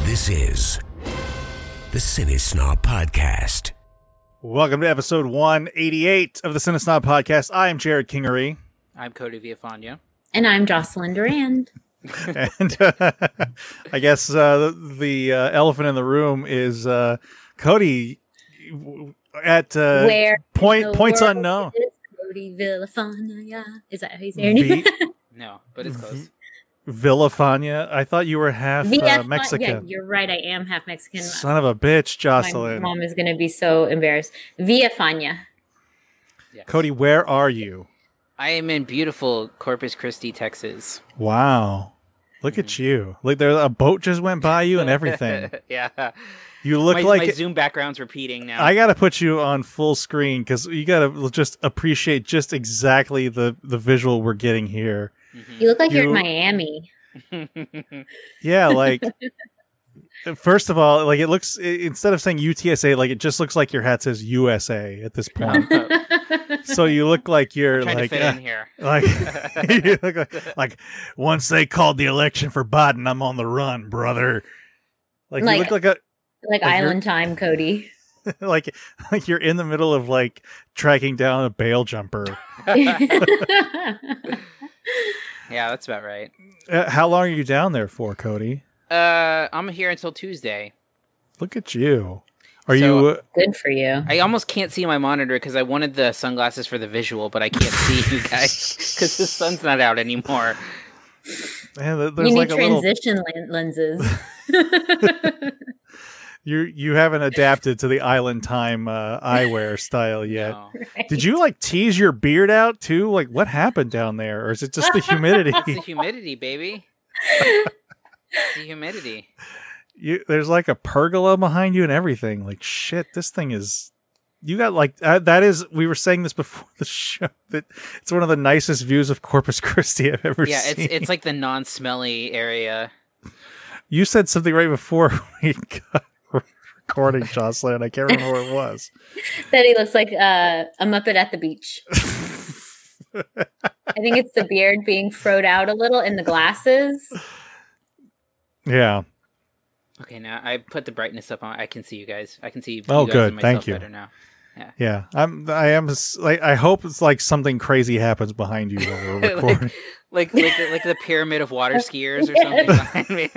This is the Cinesnob Podcast. Welcome to episode 188 of the Cinesnob Podcast. I am Jared Kingery. I'm Cody Villafana. And I'm Jocelyn Durand. And I guess the elephant in the room is Cody at points unknown. Cody Villafana. Is that how you say your name? No, but it's close. Villafana. I thought you were half Mexican. Yeah, you're right. I am half Mexican. Son of a bitch, Jocelyn. My mom is going to be so embarrassed. Villafana. Yes. Cody, where are you? I am in beautiful Corpus Christi, Texas. Wow. Look at you. Like a boat just went by you and everything. Yeah. You look my Zoom background's repeating now. I got to put you on full screen because you got to just appreciate just exactly the visual we're getting here. Mm-hmm. You look like you're in Miami. Yeah, like first of all, like it looks, instead of saying UTSA, like it just looks like your hat says USA at this point. So you look like you're like, to fit in here. Like, you look like once they called the election for Biden, I'm on the run, brother. Like you look like Island Time, Cody. like you're in the middle of like tracking down a bail jumper. Yeah, that's about right. How long are you down there for, Cody? I'm here until Tuesday. Look at you. Are you good for you? I almost can't see my monitor because I wanted the sunglasses for the visual, but I can't see you guys because the sun's not out anymore. Man, you need like transition lenses. You haven't adapted to the Island Time eyewear style yet. No. Right. Did you like tease your beard out too? Like what happened down there? Or is it just the humidity? It's the humidity, baby. It's the humidity. There's like a pergola behind you and everything. Like shit, this thing is... You got like... that is... We were saying this before the show. That it's one of the nicest views of Corpus Christi I've ever seen. Yeah, it's like the non-smelly area. You said something right before we got recording, Jocelyn. I can't remember what it was. That he looks like a Muppet at the beach. I think it's the beard being froed out a little and the glasses. Yeah. Okay, now I put the brightness up on. I can see you guys. I can see you guys good. And myself Thank you. Better now. Yeah. I am like, I hope it's like something crazy happens behind you while we're recording. like the pyramid of water skiers or something behind me.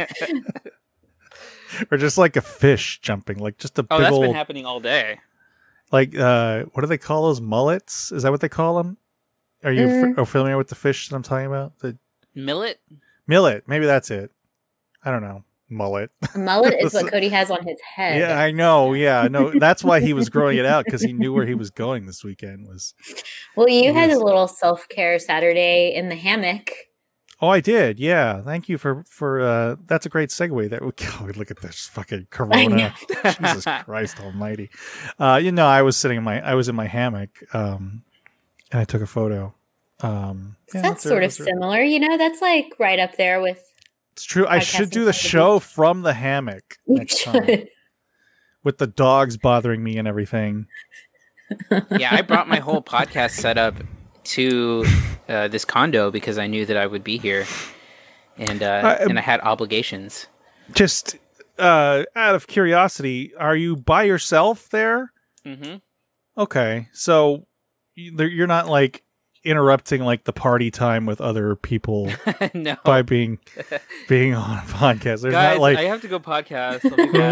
Or just like a fish jumping, like just a big that's old... been happening all day. Like, what do they call those, mullets? Is that what they call them? Are you familiar with the fish that I'm talking about? The millet? Millet, maybe that's it. I don't know. Mullet. A mullet is what Cody has on his head. Yeah, I know. Yeah, no, that's why he was growing it out, because he knew where he was going this weekend. Well, you had a little self-care Saturday in the hammock. Oh, I did. Yeah. Thank you for that's a great segue. Look at this fucking Corona. Jesus Christ almighty. I was in my hammock, and I took a photo. That's sort of similar, that's like right up there with... It's true. I should do the show from the hammock next time. With the dogs bothering me and everything. Yeah, I brought my whole podcast setup to this condo because I knew that I would be here, and I had obligations. Just out of curiosity, are you by yourself there? Mm-hmm. Okay, so you're not like interrupting like the party time with other people no. by being on a podcast. There's Guys, not like... I have to go podcast. I'll be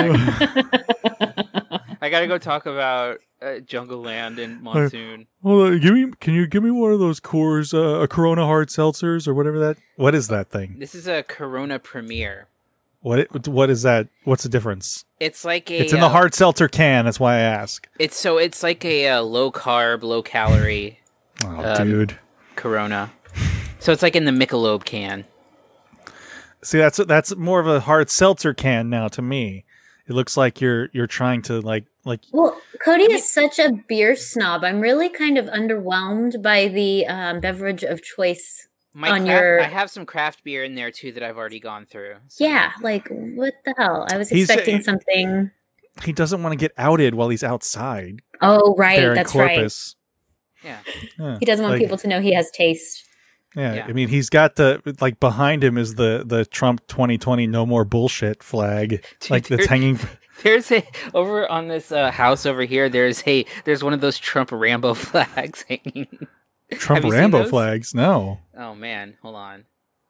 back. I gotta go talk about Jungle Land and Monsoon. Can you give me one of those Coors, a Corona hard seltzers or whatever what is that thing? This is a Corona Premier. What is that? What's the difference? It's like it's in the hard seltzer can. That's why I ask. It's like a low carb, low calorie. Oh, dude. Corona. So it's like in the Michelob can. See, that's more of a hard seltzer can now to me. It looks like you're trying to like. Well, Cody is such a beer snob. I'm really kind of underwhelmed by the beverage of choice. I have some craft beer in there too that I've already gone through. So. Yeah, like what the hell? I was expecting something. He doesn't want to get outed while he's outside. Oh, right, that's Corpus. right. Yeah. He doesn't want people to know he has taste. Yeah, I mean, he's got behind him is the Trump 2020 no more bullshit flag, dude, that's hanging. There's over on this house over here. There's one of those Trump Rambo flags hanging. Trump Rambo flags? No. Oh man, hold on.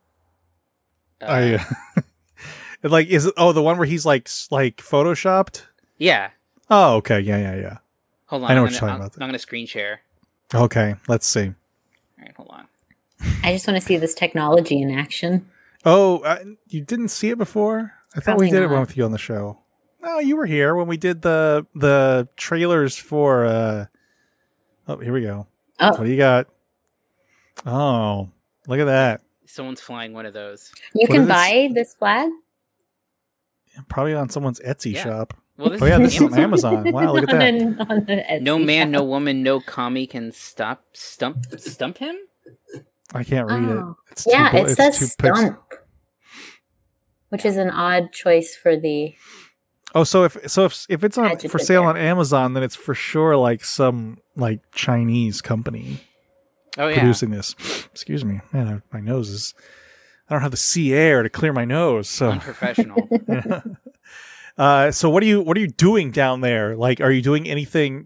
Is it? Oh, the one where he's like photoshopped. Yeah. Oh, okay. Yeah. Hold on. I know what you're talking about. I'm gonna screen share. Okay, let's see. All right, hold on. I just want to see this technology in action. Oh, you didn't see it before? I thought we did it with you on the show. No, you were here when we did the trailers for. Oh, here we go. Oh. What do you got? Oh, look at that. Someone's flying one of those. You can buy this flag? Probably on someo's Etsy shop. Well, this is on Amazon. Wow, look at that. No man, no woman, no commie can stump him? I can't read it. It says stump, which is an odd choice for the. Oh, so if it's for sale on Amazon, then it's for sure like some Chinese company producing this. Excuse me, man, my nose is. I don't have the sea air to clear my nose, so unprofessional. So what are you doing down there? Like, are you doing anything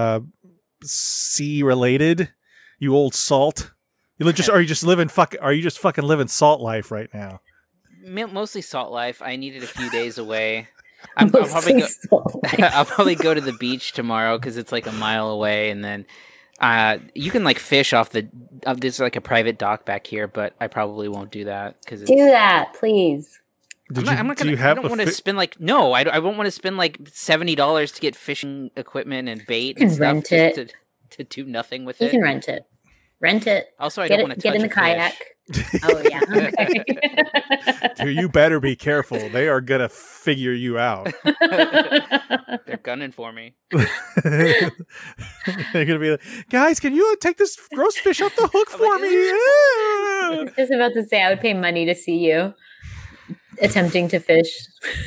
sea related? You old salt. Are you just fucking living salt life right now? Mostly salt life. I needed a few days away. I'll probably go to the beach tomorrow because it's like a mile away, and then you can fish off there's like a private dock back here, but I probably won't do that because do that, please. I don't want to spend I won't want to spend $70 to get fishing equipment and bait and stuff rent it to do nothing with it. You can rent it. Also, I don't want to get in the kayak. Oh yeah. Okay. Dude, you better be careful. They are gonna figure you out. They're gunning for me. They're gonna be like, guys, can you take this gross fish off the hook for me? I was just about to say I would pay money to see you attempting to fish.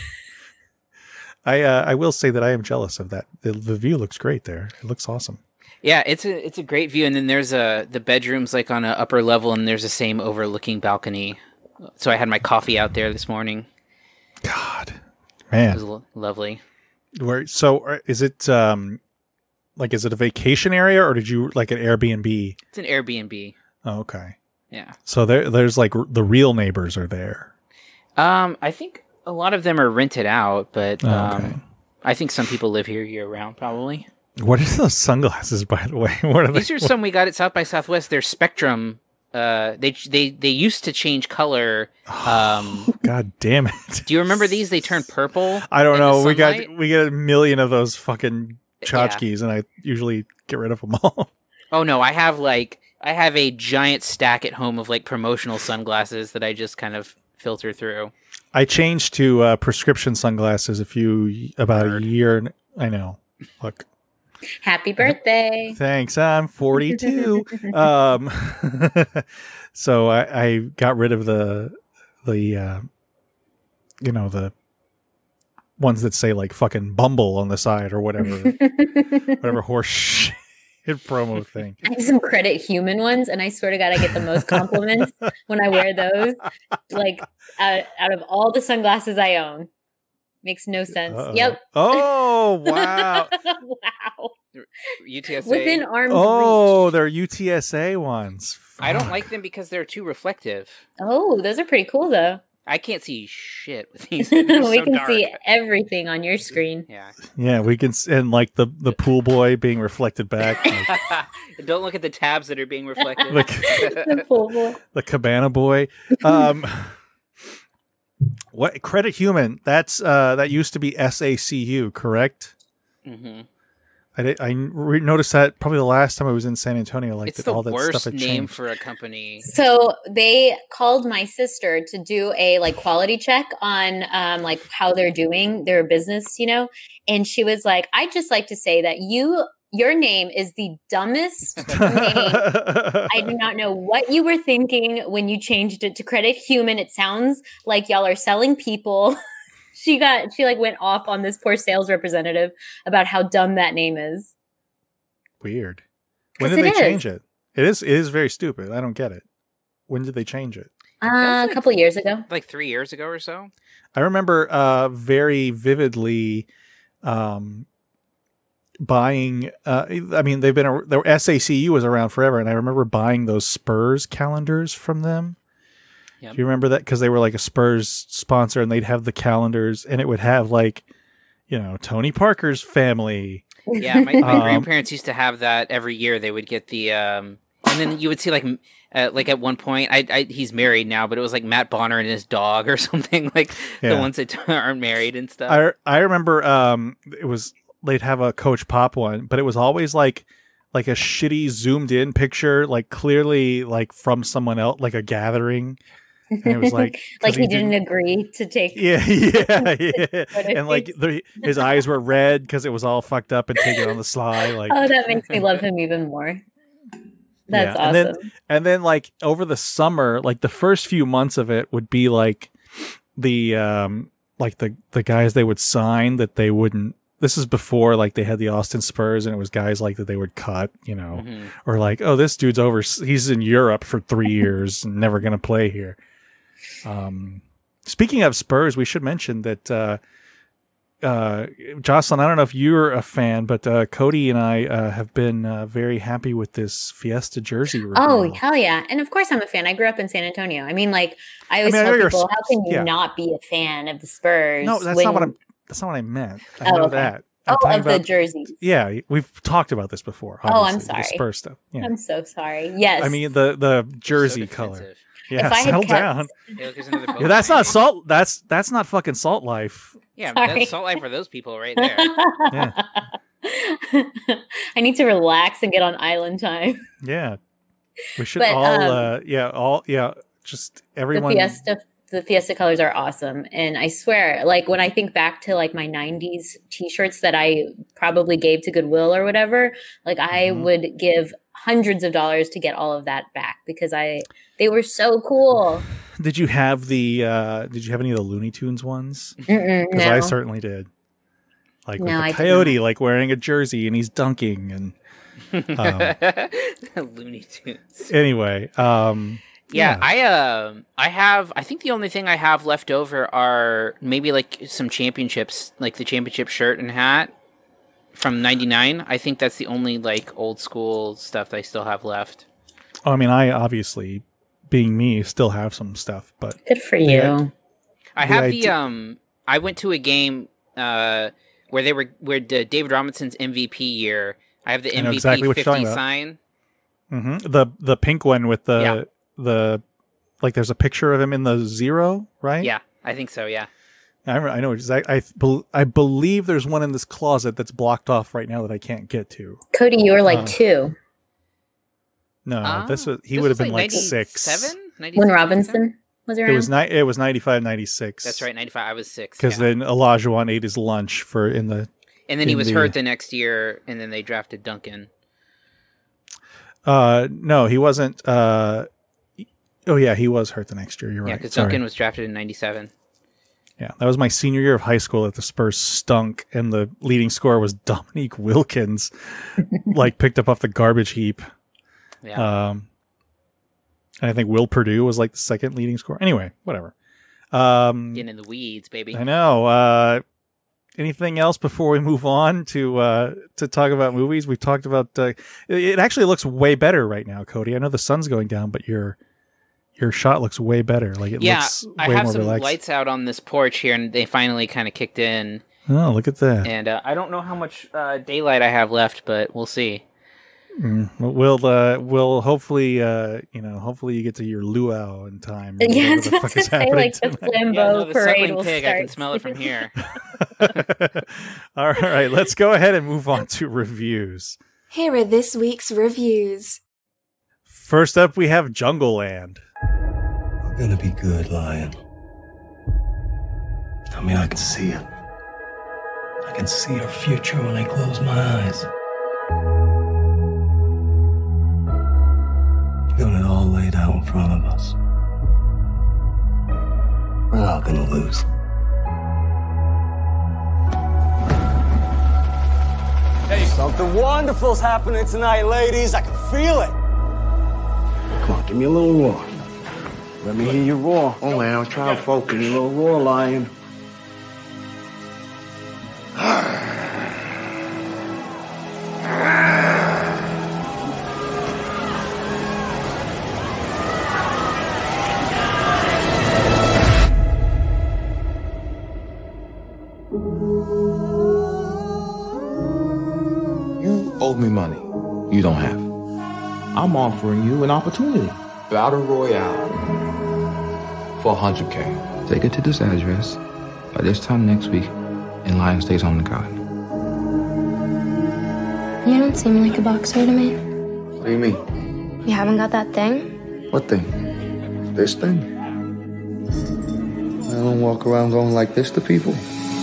I will say that I am jealous of that. The view looks great there. It looks awesome. Yeah, it's a great view, and then there's the bedroom's on an upper level, and there's the same overlooking balcony. So I had my coffee out there this morning. God, man, it was lovely. Is it is it a vacation area, or did you an Airbnb? It's an Airbnb. Oh, okay. Yeah. So there's the real neighbors are there. I think a lot of them are rented out, but okay. I think some people live here year round, probably. What are those sunglasses, by the way? What are These are some we got at South by Southwest. They're Spectrum. They used to change color. God damn it! Do you remember these? They turned purple. I don't know. We get a million of those fucking tchotchkes, and I usually get rid of them all. Oh no, I have a giant stack at home of promotional sunglasses that I just kind of filter through. I changed to prescription sunglasses about a year. I know. Look. Happy birthday. Thanks. I'm 42. So I got rid of the ones that say fucking Bumble on the side or whatever horse shit promo thing. I have some Credit Human ones, and I swear to God, I get the most compliments when I wear those. Out of all the sunglasses I own. Makes no sense. Uh-oh. Yep. Oh, wow. Wow. UTSA. Within arm's reach. They're UTSA ones. Fuck. I don't like them because they're too reflective. Oh, those are pretty cool, though. I can't see shit with these. We can see everything on your screen. Yeah. Yeah, we can, and the pool boy being reflected back. Don't look at the tabs that are being reflected. The pool boy. The cabana boy. What Credit Human? That's that used to be SACU, correct? Mm-hmm. I noticed that probably the last time I was in San Antonio. It's all that worst stuff had name changed. for a company. So they called my sister to do a quality check on how they're doing their business, and she was like, "I'd just like to say that your name is the dumbest name. I do not know what you were thinking when you changed it to Credit Human. It sounds like y'all are selling people." She went off on this poor sales representative about how dumb that name is. Weird. When did they change it? It is very stupid. I don't get it. when did they change it? A couple years ago. Like 3 years ago or so. I remember very vividly buying. I mean, they've been the SACU was around forever, and I remember buying those Spurs calendars from them. Yep. Do you remember that? Because they were like a Spurs sponsor, and they'd have the calendars, and it would have like, Tony Parker's family. Yeah, my grandparents used to have that every year. They would get the, and then you would see like at one point, he's married now, but it was like Matt Bonner and his dog or something, like the ones that aren't married and stuff. I remember they'd have a Coach Pop one, but it was always like a shitty zoomed in picture, like clearly like from someone else, like a gathering. And it was like like he didn't agree to take. Yeah. And like his eyes were red because it was all fucked up and taken on the sly. Like, oh, that makes me love him even more. That's awesome. And then like over the summer, like the first few months of it would be like the guys they would sign that they wouldn't. This is before like they had the Austin Spurs, and it was guys like that they would cut, or like, oh, this dude's he's in Europe for 3 years and never going to play here. Speaking of Spurs, we should mention that Jocelyn, I don't know if you're a fan, but Cody and I have been very happy with this Fiesta jersey review. Oh, hell yeah. And of course I'm a fan. I grew up in San Antonio. I mean, like, I always tell people, how can you not be a fan of the Spurs? No, that's not what I meant. I know that. Of the jerseys. Yeah, we've talked about this before. Oh, I'm sorry. The Spurs stuff. Yeah. I'm so sorry. Yes. I mean, the jersey color. Yeah, settle down. Yeah, that's not salt. That's not fucking Salt Life. Yeah, that's Salt Life for those people right there. Yeah. I need to relax and get on island time. Yeah, we should just everyone. The Fiesta colors are awesome, and I swear, like when I think back to like my '90s T-shirts that I probably gave to Goodwill or whatever, like I would give hundreds of dollars to get all of that back because they were so cool. Did you have any of the Looney Tunes ones? Because no. I certainly did. Like with the coyote, like wearing a jersey and he's dunking and Looney Tunes. Anyway, yeah, I think the only thing I have left over are maybe like some championships, like the championship shirt and hat from '99. I think that's the only like old school stuff that I still have left. Oh, I mean, I obviously, being me, still have some stuff, but good for you. I have I went to a game where David Robinson's MVP year. I have the MVP exactly 50 sign. Mm-hmm. The pink one with the like there's a picture of him in the 0, right? Yeah, I think so. Yeah, I know exactly. I believe there's one in this closet that's blocked off right now that I can't get to. Cody, you were like 2. No, he would have been like 6. When Robinson was around. It was 95, 96. That's right, 95. I was 6. Because then Olajuwon ate his lunch and then he was hurt the next year, and then they drafted Duncan. No, he wasn't. Oh yeah, he was hurt the next year. You're right. Yeah, because Duncan was drafted in 97. Yeah, that was my senior year of high school that the Spurs stunk, and the leading scorer was Dominique Wilkins, like picked up off the garbage heap. Yeah. And I think Will Perdue was like the second leading scorer. Anyway, whatever. Getting in the weeds, baby. I know. Anything else before we move on to talk about movies? We've talked about. It actually looks way better right now, Cody. I know the sun's going down, but your shot looks way better. Like it looks way more relaxed. I have some lights out on this porch here, and they finally kind of kicked in. Oh, look at that! And I don't know how much daylight I have left, but we'll see. We'll hopefully hopefully you get to your luau in time. Yeah, I was to say like the Flambeau parade will pig, start. I can smell it from here. All right, let's go ahead and move on to reviews. Here are this week's reviews. First up, we have Jungleland. We're gonna be good, Lion. I mean, I can see it. I can see our future when I close my eyes. Got it all laid out in front of us. We're not gonna lose. Hey, something wonderful's happening tonight, ladies. I can feel it. Come on, give me a little more. Let me hear you roar. Oh, man, I'm trying to focus. You little roar lion. You owe me money. You don't have. I'm offering you an opportunity. Battle Royale for 100K. Take it to this address by this time next week, and Lion stays on the garden. You don't seem like a boxer to me. What do you mean? You haven't got that thing? What thing? This thing? I don't walk around going like this to people.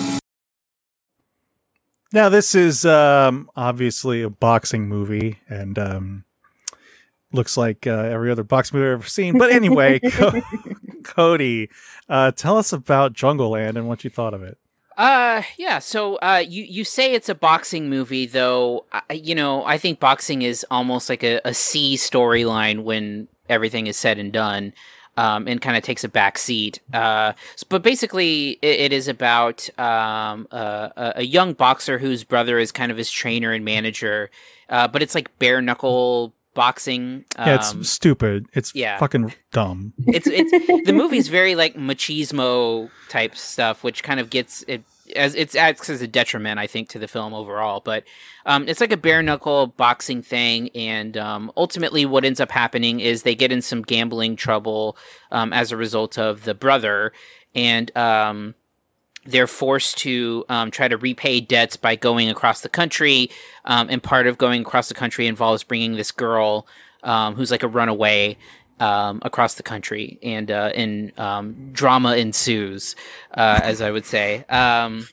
Now, this is obviously a boxing movie, and looks like every other boxing movie I've ever seen. But anyway, Cody, tell us about Jungleland and what you thought of it. Yeah. So, you say it's a boxing movie, though. I think boxing is almost like a C storyline when everything is said and done, and kind of takes a back seat. But basically, it is about a young boxer whose brother is kind of his trainer and manager. But it's like bare knuckle boxing. Yeah, it's stupid. It's fucking dumb. It's the movie's very like machismo type stuff, which kind of gets it as it acts as a detriment, I think, to the film overall. But it's like a bare knuckle boxing thing, and ultimately, what ends up happening is they get in some gambling trouble as a result of the brother, and they're forced to try to repay debts by going across the country, and part of going across the country involves bringing this girl who's like a runaway across the country, and drama ensues, as I would say. As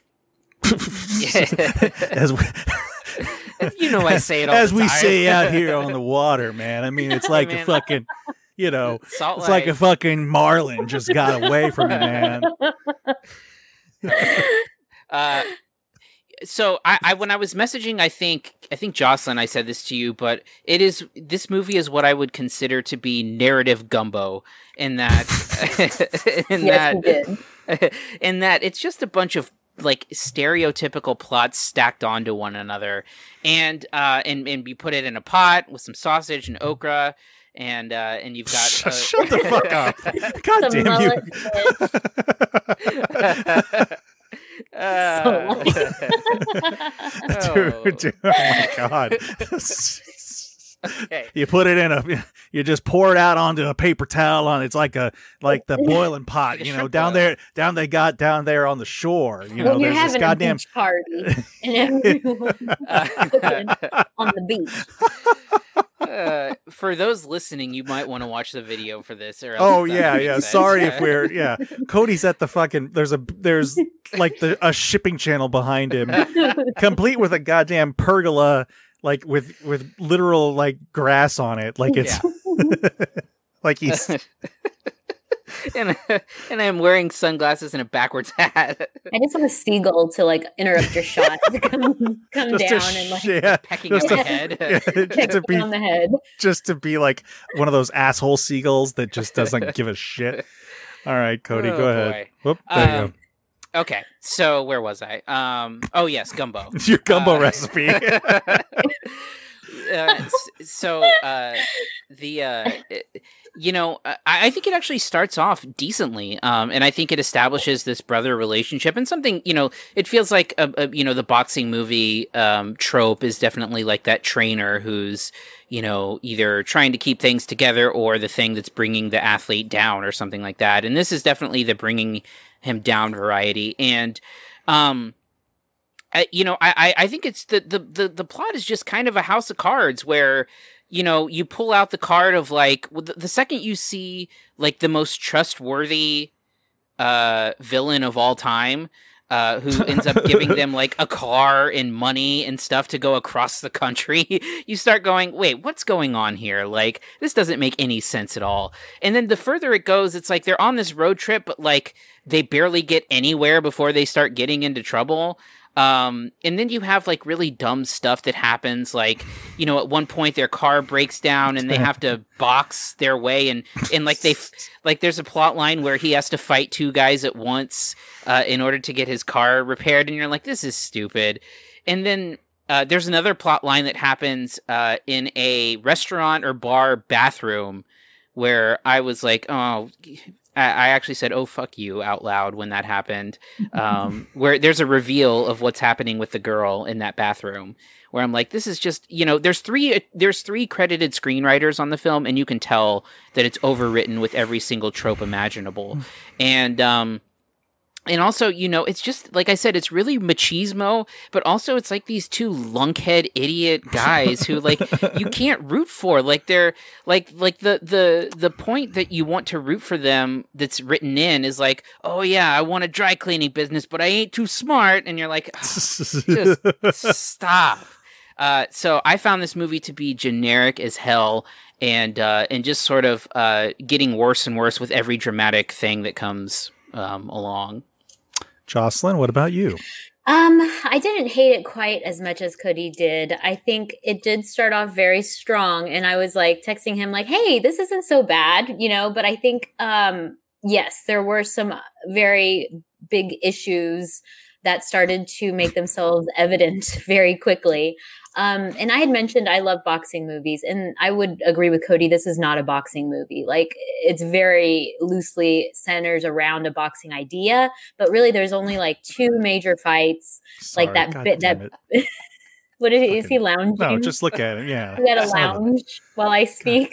we, I say it all as the we time. say out here on the water, man. I mean, it's like a fucking, Salt it's like a fucking marlin just got away from you, man. So I when I was messaging, I think Jocelyn, I said this to you, but this movie is what I would consider to be narrative gumbo, in that in that it's just a bunch of like stereotypical plots stacked onto one another, and you put it in a pot with some sausage and okra. And you've got shut the fuck up! God damn you! Dude, oh my god! Okay. You put it in you just pour it out onto a paper towel it's like the boiling pot, down there on the shore. When you're there's having this goddamn a beach party and everyone's cooking on the beach. For those listening, you might want to watch the video for this. Or else Sorry if we're Cody's at the fucking there's like a shipping channel behind him, complete with a goddamn pergola, like with literal like grass on it, like it's like he's. And I'm wearing sunglasses and a backwards hat. I just want a seagull to like interrupt your shot to come down and like pecking on my head. On the head. Just to be like one of those asshole seagulls that just doesn't give a shit. All right, Cody, go ahead. Whoop, there you go. Okay, so where was I? Oh yes, gumbo. Your gumbo recipe. I think it actually starts off decently, and I think it establishes this brother relationship and something. It feels like the boxing movie trope is definitely like that trainer who's either trying to keep things together or the thing that's bringing the athlete down or something like that. And this is definitely the bringing him down variety. And I think it's the plot is just kind of a house of cards where you pull out the card of like the second you see like the most trustworthy villain of all time, who ends up giving them like a car and money and stuff to go across the country, you start going, wait, what's going on here? Like, this doesn't make any sense at all. And then the further it goes, it's like they're on this road trip, but like they barely get anywhere before they start getting into trouble. And then you have like really dumb stuff that happens. Like, you know, at one point their car breaks down and they have to box their way. And like there's a plot line where he has to fight two guys at once in order to get his car repaired. And you're like, this is stupid. And then there's another plot line that happens in a restaurant or bar bathroom where I was like, oh, I actually said, oh, fuck you out loud when that happened, where there's a reveal of what's happening with the girl in that bathroom where I'm like, this is just, you know, there's three credited screenwriters on the film and you can tell that it's overwritten with every single trope imaginable. And also, you know, it's just, like I said, it's really machismo, but also it's like these two lunkhead idiot guys who, like, you can't root for. Like, they're, like the point that you want to root for them that's written in is like, oh, yeah, I want a dry cleaning business, but I ain't too smart. And you're like, oh, just stop. So I found this movie to be generic as hell and just sort of getting worse and worse with every dramatic thing that comes along. Jocelyn, what about you? I didn't hate it quite as much as Cody did. I think it did start off very strong, and I was like texting him like, hey, this isn't so bad, you know, but I think, yes, there were some very big issues that started to make themselves evident very quickly. And I had mentioned I love boxing movies, and I would agree with Cody. This is not a boxing movie. Like, it's very loosely centers around a boxing idea, but really there's only like two major fights. Sorry, like that God bit that what is he lounging? No, just look at it. Yeah. You got to lounge while I speak.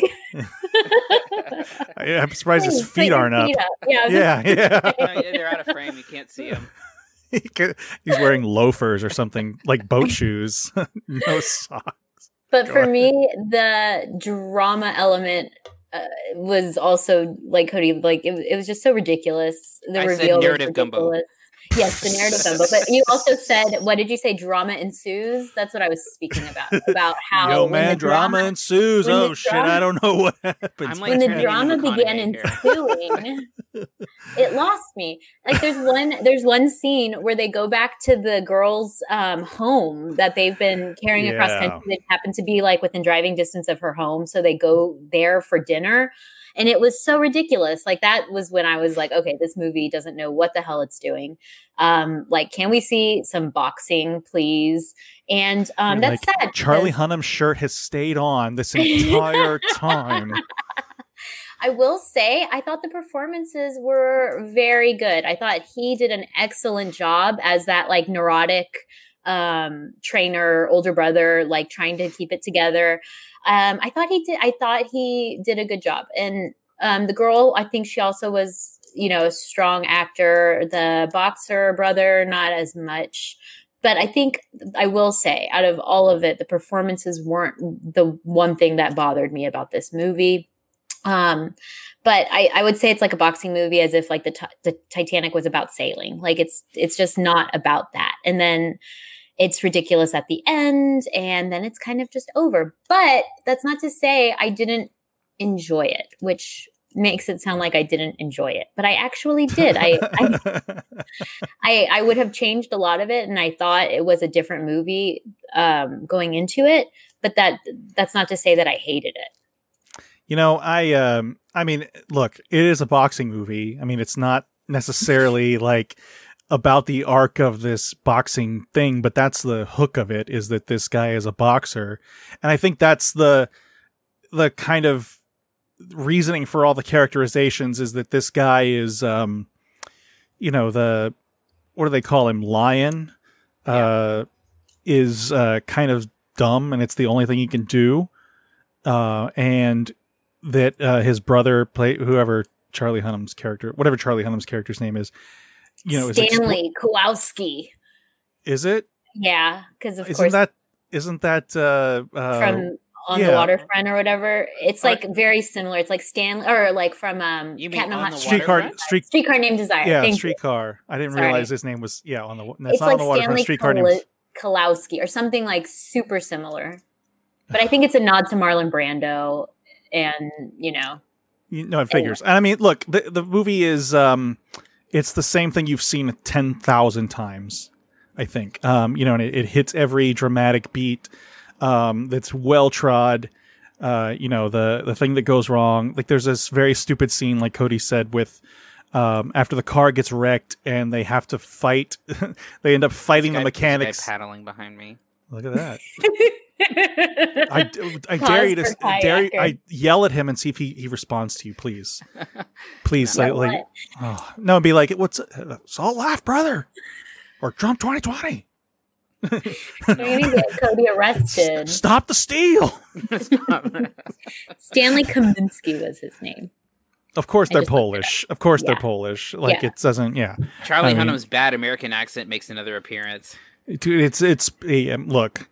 I'm surprised his feet aren't up. Yeah. They're out of frame. You can't see them. He's wearing loafers or something, like boat shoes. No socks. But for me, the drama element was also, like Cody, like it was just so ridiculous. The reveal said narrative was ridiculous. gumbo. Yes, the narrative gumbo. But you also said, what did you say? Drama ensues. That's what I was speaking about how yo man, drama ensues. Oh shit, I don't know what happens. When the drama began ensuing, it lost me. Like there's one scene where they go back to the girl's home that they've been carrying across country. They happen to be like within driving distance of her home, so they go there for dinner. And it was so ridiculous. Like, that was when I was like, okay, this movie doesn't know what the hell it's doing. Like, can we see some boxing, please? And that's like, sad. Charlie Hunnam's shirt has stayed on this entire time. I will say, I thought the performances were very good. I thought he did an excellent job as that, like, neurotic trainer, older brother, like, trying to keep it together. I thought he did a good job. And the girl, I think she also was, you know, a strong actor. The boxer brother, not as much. But I think I will say, out of all of it, the performances weren't the one thing that bothered me about this movie. But I would say it's like a boxing movie, as if like the Titanic was about sailing. Like it's just not about that. And then it's ridiculous at the end, and then it's kind of just over. But that's not to say I didn't enjoy it, which makes it sound like I didn't enjoy it. But I actually did. I would have changed a lot of it, and I thought it was a different movie going into it. But that's not to say that I hated it. You know, I mean, look, it is a boxing movie. I mean, it's not necessarily like about the arc of this boxing thing, but that's the hook of it, is that this guy is a boxer. And I think that's the kind of reasoning for all the characterizations, is that this guy is, you know, what do they call him? Lion, is kind of dumb, and it's the only thing he can do. And that his brother, whatever Charlie Hunnam's character's name is, you know, Stanley Kowalski. Is it? Yeah, because of isn't course that from On the Waterfront or whatever. It's like very similar. It's like Stanley, or like from you Cat in mean the On Hot the Streetcar Named Desire. Yeah, Thank Streetcar. You. I didn't Sorry. realize his name was on the. That's it's not like on the Waterfront. Stanley Streetcar Named Kowalski or something like super similar. But I think it's a nod to Marlon Brando, and you know. No, it figures. And I mean, look, the movie is it's the same thing you've seen 10,000 times. I think. And it hits every dramatic beat that's well trod. The thing that goes wrong. Like there's this very stupid scene, like Cody said, with after the car gets wrecked and they have to fight. They end up fighting the mechanics. This guy paddling behind me. Look at that. I dare you to I yell at him and see if he responds to you, please. Please, no, be like, what's Salt Laugh, brother, or Trump 2020. You're gonna get Cody arrested. Stop the steal. Stanley Kaminsky was his name. Of course they're Polish. Of course they're Polish. Like it doesn't. Yeah. Charlie Hunnam's bad American accent makes another appearance. Dude, it's look.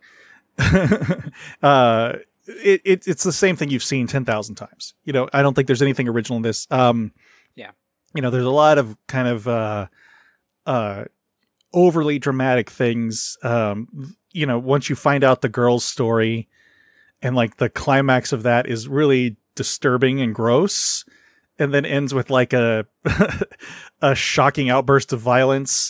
It's the same thing you've seen 10,000 times. I don't think there's anything original in this. There's a lot of kind of overly dramatic things. Once you find out the girl's story, and like the climax of that is really disturbing and gross, and then ends with like a a shocking outburst of violence.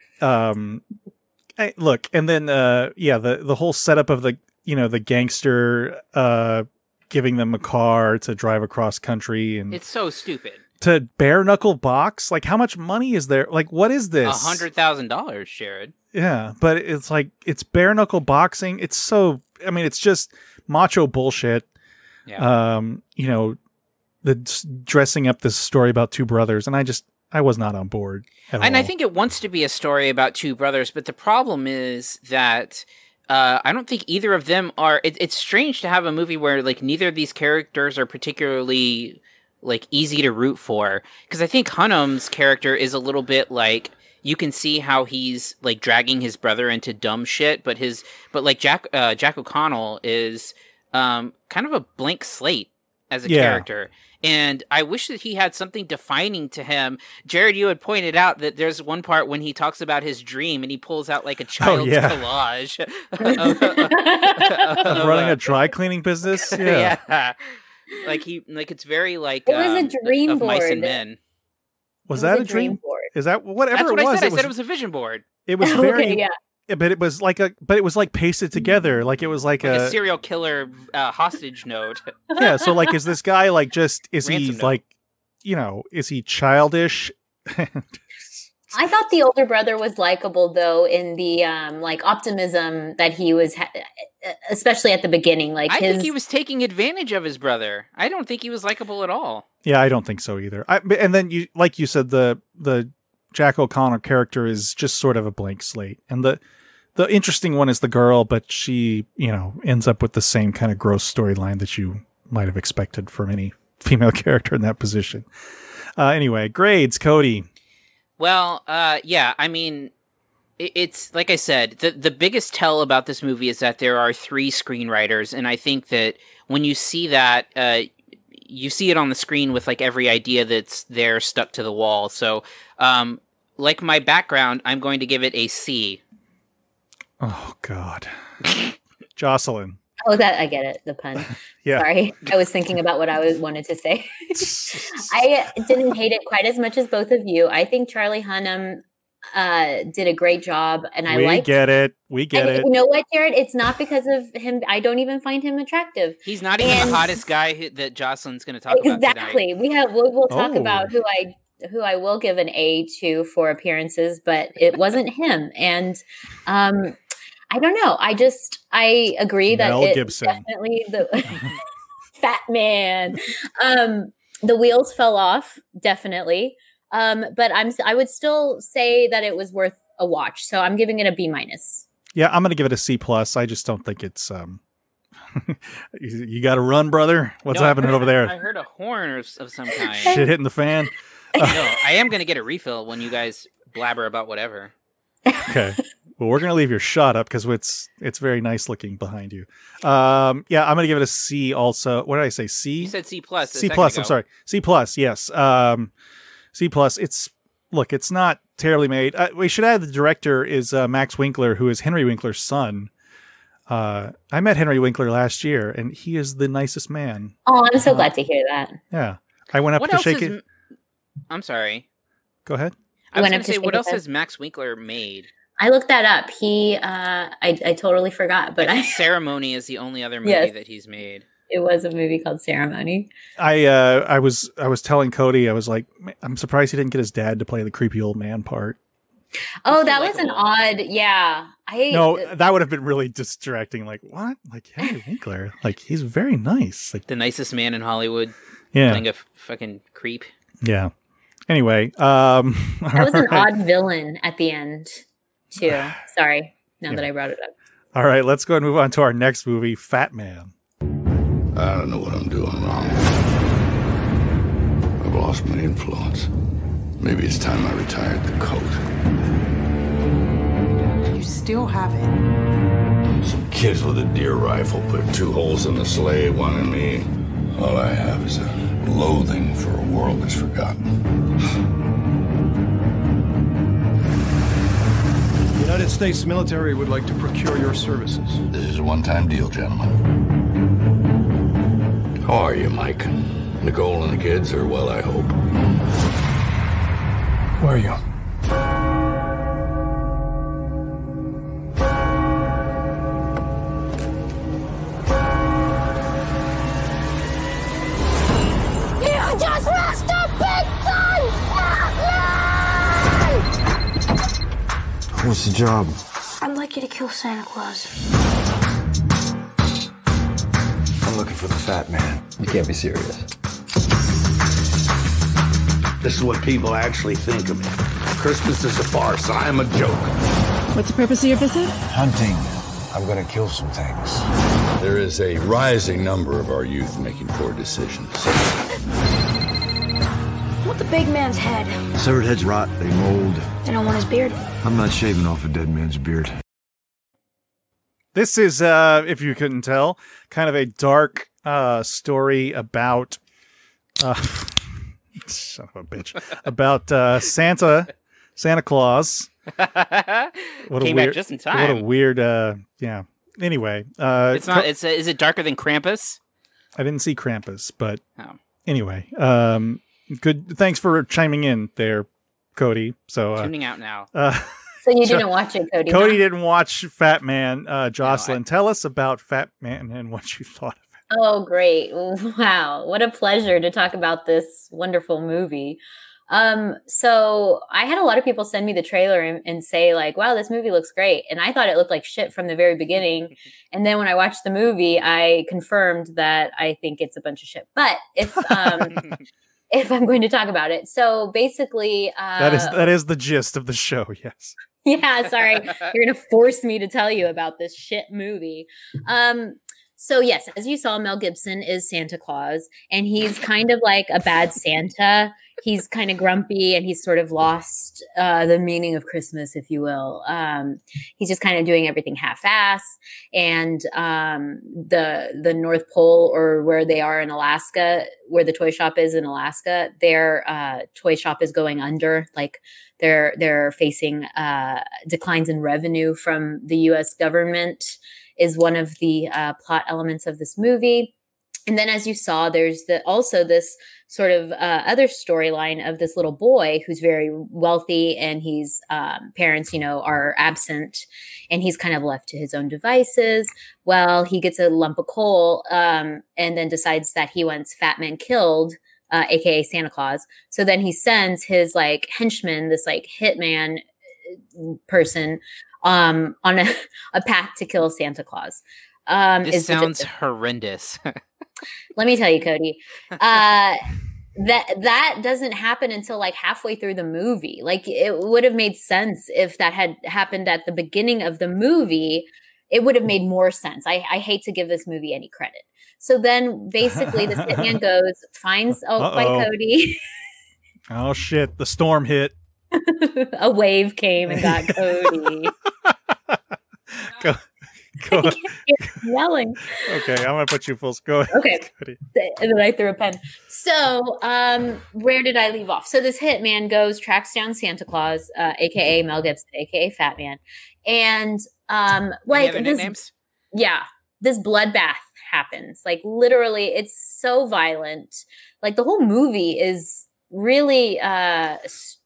Look, and then the whole setup of the gangster giving them a car to drive across country, and it's so stupid. To bare knuckle box, like how much money is there? Like what is this? $100,000, Jared. Yeah, but it's like it's bare knuckle boxing. It's so. I mean, it's just macho bullshit. Yeah. The dressing up this story about two brothers, and I was not on board at all. I think it wants to be a story about two brothers, but the problem is that I don't think either of them are. It's strange to have a movie where like neither of these characters are particularly like easy to root for, because I think Hunnam's character is a little bit like you can see how he's like dragging his brother into dumb shit, but Jack O'Connell is kind of a blank slate as a character. And I wish that he had something defining to him. Jared, you had pointed out that there's one part when he talks about his dream and he pulls out like a child's collage of running a dry cleaning business. Yeah. It's very like it was a dream of board. Mice and Men. Was that a dream board? Is that whatever That's what it was? I said it was a vision board. It was very okay, yeah. But it was like pasted together. Like it was like a serial killer hostage note. Yeah. So like, is this guy like is Ransom he note. like, is he childish? I thought the older brother was likable, though, in the optimism that he was, especially at the beginning. Like I think he was taking advantage of his brother. I don't think he was likable at all. Yeah, I don't think so either. And then you said, the Jack O'Connor character is just sort of a blank slate, and the interesting one is the girl, but she ends up with the same kind of gross storyline that you might have expected from any female character in that position. Anyway, grades, Cody. Well, I mean, it's like I said, the biggest tell about this movie is that there are 3 screenwriters, and I think that when you see that, you see it on the screen with like every idea that's there stuck to the wall. So, like my background, I'm going to give it a C. Oh, God. Jocelyn. Oh, that I get it. The pun. Yeah. Sorry, I was thinking about what I wanted to say. I didn't hate it quite as much as both of you. I think Charlie Hunnam did a great job, and We get it. You know what, Jared? It's not because of him. I don't even find him attractive. He's not even the hottest guy that Jocelyn's going to talk about tonight. Exactly. We'll talk about who I will give an A to for appearances, but it wasn't him. And I don't know. I agree that Mel it Gibson. Definitely the fat man. The wheels fell off, definitely. But I would still say that it was worth a watch. So I'm giving it a B-. Yeah, I'm going to give it a C+. I just don't think it's you got to run, brother. What's happening over there? I heard a horn of some kind. Shit hitting the fan. No, I am going to get a refill when you guys blabber about whatever. Okay. Well, we're going to leave your shot up because it's very nice looking behind you. Yeah, I'm going to give it a C also. What did I say? C? You said C+. C+, I'm sorry. C+, yes. C+, it's not terribly made. We should add the director is Max Winkler, who is Henry Winkler's son. I met Henry Winkler last year, and he is the nicest man. Oh, I'm so glad to hear that. Yeah. I went up to shake it. I'm sorry. Go ahead. I was going to say, what else has Max Winkler made? I looked that up. I totally forgot, but Ceremony is the only other movie that he's made. It was a movie called Ceremony. I was telling Cody, I was like, I'm surprised he didn't get his dad to play the creepy old man part. Oh, that was an odd, yeah. That would have been really distracting. Like, what? Like, Henry Winkler, like, he's very nice. Like the nicest man in Hollywood. Yeah, playing a fucking creep. Yeah. Anyway, that was an odd villain at the end too. Sorry, that I brought it up. All right, let's go and move on to our next movie, Fat Man. I don't know what I'm doing wrong. I've lost my influence. Maybe it's time I retired the coat. You still have it. Some kids with a deer rifle put 2 holes in the sleigh, one in me. All I have is a loathing for a world that's forgotten. The United States military would like to procure your services. This is a one-time deal, gentlemen. How are you, Mike? Nicole and the kids are well, I hope. Where are you? You just lost a big son! What's the job? I'd like you to kill Santa Claus. I'm looking for the Fat Man. You can't be serious. This is what people actually think of me. Christmas is a farce. I am a joke. What's the purpose of your visit? Hunting. I'm gonna kill some things. There is a rising number of our youth making poor decisions. Want the big man's head. Severed heads rot, they mold. They don't want his beard. I'm not shaving off a dead man's beard. This is, if you couldn't tell, kind of a dark story about... son of a bitch. About Santa Claus. Came back just in time. What a weird, yeah. Anyway. It's not, is it darker than Krampus? I didn't see Krampus, but anyway. Good. Thanks for chiming in there, Cody. So tuning out now. So you didn't watch it, Cody? Cody didn't watch Fat Man. Jocelyn, tell us about Fat Man and what you thought of it. Oh, great. Wow. What a pleasure to talk about this wonderful movie. So I had a lot of people send me the trailer and say like, wow, this movie looks great. And I thought it looked like shit from the very beginning. And then when I watched the movie, I confirmed that I think it's a bunch of shit. But if I'm going to talk about it. So basically, that is the gist of the show. Yes. Yeah. Sorry. You're going to force me to tell you about this shit movie. So yes, as you saw, Mel Gibson is Santa Claus, and he's kind of like a bad Santa. He's kind of grumpy, and he's sort of lost the meaning of Christmas, if you will. He's just kind of doing everything half-ass, and the North Pole, or where they are in Alaska, where the toy shop is in Alaska, their toy shop is going under. Like they're facing declines in revenue from the U.S. government. Is one of the plot elements of this movie. And then as you saw, there's also this sort of other storyline of this little boy who's very wealthy, and his parents, are absent, and he's kind of left to his own devices. Well, he gets a lump of coal and then decides that he wants Fat Man killed, aka Santa Claus. So then he sends his like henchman, this like hitman person, on a path to kill Santa Claus. This sounds horrendous. Let me tell you, Cody, that doesn't happen until like halfway through the movie. Like it would have made sense if that had happened at the beginning of the movie. It would have made more sense. I hate to give this movie any credit. So then basically this hitman goes, finds, by Cody. Oh shit, the storm hit. A wave came and got Cody. Go. Yelling. Okay, I'm gonna put you full. Go ahead. Okay. And then I threw a pen. So, where did I leave off? So this hitman tracks down Santa Claus, aka Mel Gibson, aka Fat Man, and like this, yeah, this bloodbath happens. Like literally, it's so violent. Like the whole movie is really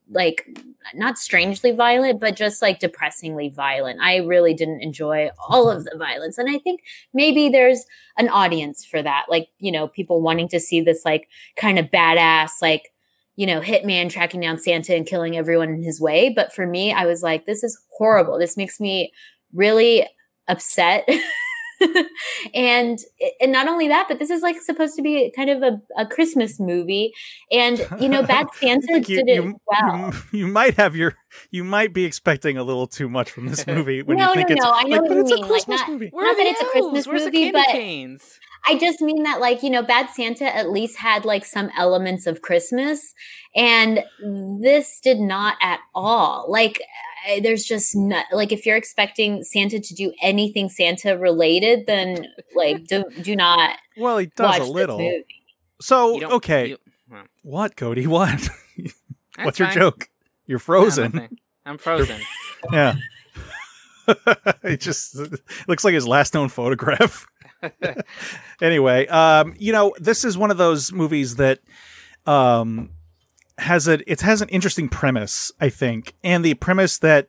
like not strangely violent, but just like depressingly violent. I really didn't enjoy all of the violence. And I think maybe there's an audience for that. Like, people wanting to see this like kind of badass, like, hitman tracking down Santa and killing everyone in his way. But for me, I was like, this is horrible. This makes me really upset. and not only that, but this is like supposed to be kind of a Christmas movie, and Bad Santa did it well. You might be expecting a little too much from this movie when no, you think no, it's I know like, what but you it's mean. a Christmas like, movie. Not that it's a Christmas Where's movie, the but canes? I just mean that, like, Bad Santa at least had like some elements of Christmas, and this did not at all. Like, there's just not, like, if you're expecting Santa to do anything Santa related, then like do not. Well, he does a little. So okay, what, Cody? What? What's your joke? You're frozen. I'm frozen. Yeah. It just looks like his last known photograph. Anyway, this is one of those movies that has an interesting premise, I think, and the premise that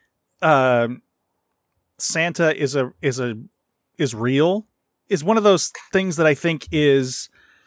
Santa is real is one of those things that I think is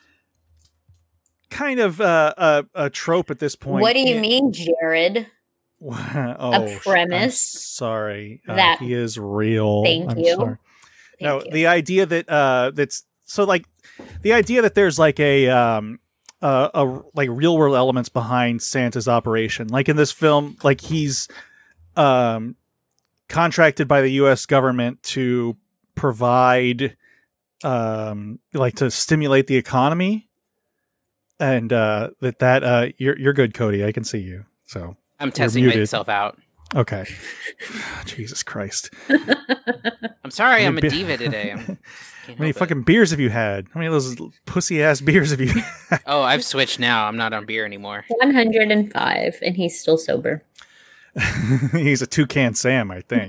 kind of a trope at this point. What do you mean, Jared? A premise. I'm sorry, that he is real. Thank you. Sorry. No, the idea that that's so like the idea that there's like a like real world elements behind Santa's operation. Like in this film, like he's contracted by the U.S. government to provide like to stimulate the economy, and you're good, Cody. I can see you. So I'm testing myself out. Okay. Jesus Christ. I'm sorry, I'm a diva today. How many fucking beers have you had? How many of those pussy ass beers have you had? Oh, I've switched now. I'm not on beer anymore. 105, and he's still sober. He's a toucan Sam, I think.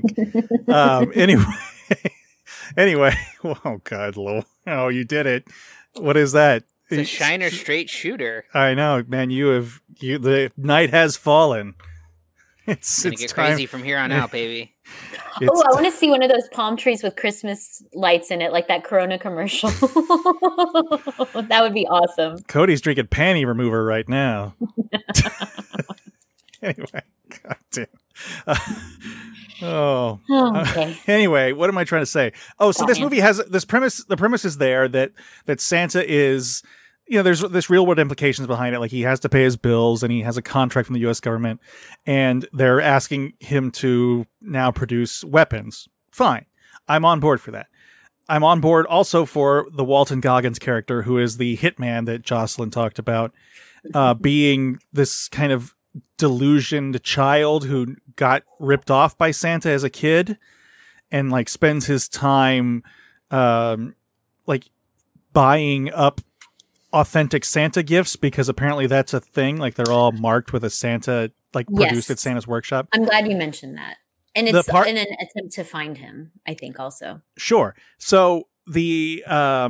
Anyway. Oh God, Lowell. Oh, you did it. What is that? It's a Shiner straight shooter. I know, man. The night has fallen. It's gonna get crazy from here on out, baby. I want to see one of those palm trees with Christmas lights in it, like that Corona commercial. That would be awesome. Cody's drinking panty remover right now. Anyway, goddamn. Okay. Anyway, what am I trying to say? Oh, so this movie has this premise. The premise is there that Santa is, there's this real world implications behind it. Like he has to pay his bills and he has a contract from the U.S. government, and they're asking him to now produce weapons. Fine. I'm on board for that. I'm on board also for the Walton Goggins character, who is the hitman that Jocelyn talked about, being this kind of delusioned child who got ripped off by Santa as a kid and like spends his time like buying up authentic Santa gifts, because apparently that's a thing. Like they're all marked with a Santa, like produced at Santa's workshop. I'm glad you mentioned that. And it's in an attempt to find him, I think also. Sure. So the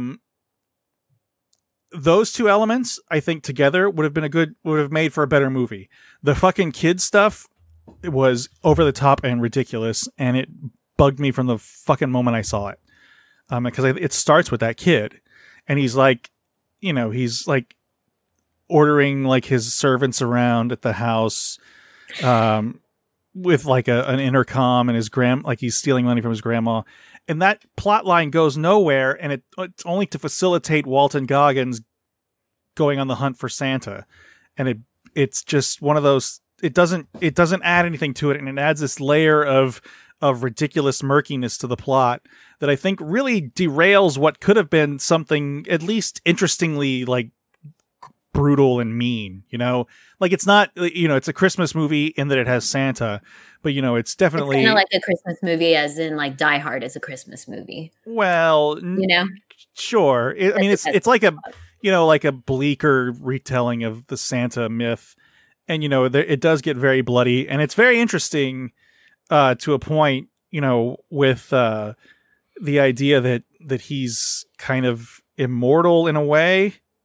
those two elements, I think together would have made for a better movie. The fucking kid stuff, it was over the top and ridiculous, and it bugged me from the fucking moment I saw it. Because it starts with that kid, and he's like, he's like ordering like his servants around at the house, with like an intercom, and his like he's stealing money from his grandma, and that plot line goes nowhere, and it's only to facilitate Walton Goggins going on the hunt for Santa, and it's just one of those. It doesn't add anything to it, and it adds this layer of ridiculous murkiness to the plot that I think really derails what could have been something at least interestingly like brutal and mean. Like it's not, it's a Christmas movie in that it has Santa, but it's definitely kind of like a Christmas movie, as in like Die Hard is a Christmas movie. Well, sure. It's like a like a bleaker retelling of the Santa myth, and it does get very bloody, and it's very interesting to a point, with the idea that he's kind of immortal in a way,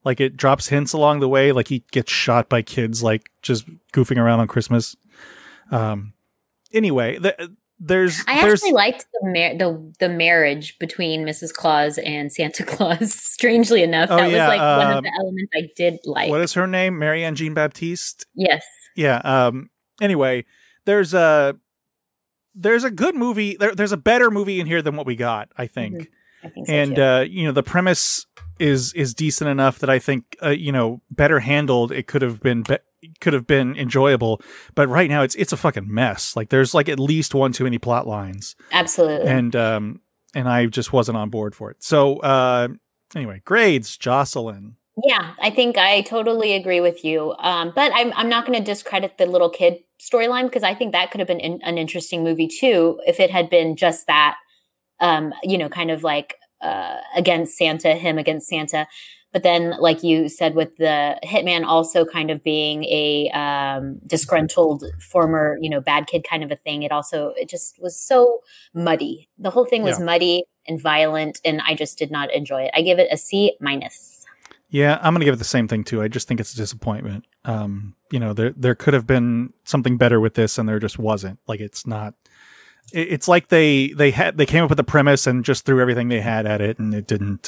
Like it drops hints along the way, like he gets shot by kids, like just goofing around on Christmas. Anyway, I actually liked the marriage between Mrs. Claus and Santa Claus. Strangely enough, that was like one of the elements I did like. What is her name? Marianne Jean Baptiste. Yes. Yeah. Anyway, there's a good movie. There's a better movie in here than what we got, I think. Mm-hmm. I think so and too. the premise is decent enough that I think better handled, it could have been enjoyable. But right now it's a fucking mess. Like there's like at least one too many plot lines. Absolutely. And I just wasn't on board for it. So anyway, grades, Jocelyn. Yeah, I think I totally agree with you. But I'm not going to discredit the little kid storyline, because I think that could have been an interesting movie too, if it had been just that, kind of like against Santa. But then, like you said, with the hitman also kind of being a disgruntled former, bad kid kind of a thing, it just was so muddy. The whole thing was muddy and violent, and I just did not enjoy it. I give it a C-. Yeah, I'm going to give it the same thing too. I just think it's a disappointment. There could have been something better with this, and there just wasn't. Like it's not. It's like they came up with the premise and just threw everything they had at it, and it didn't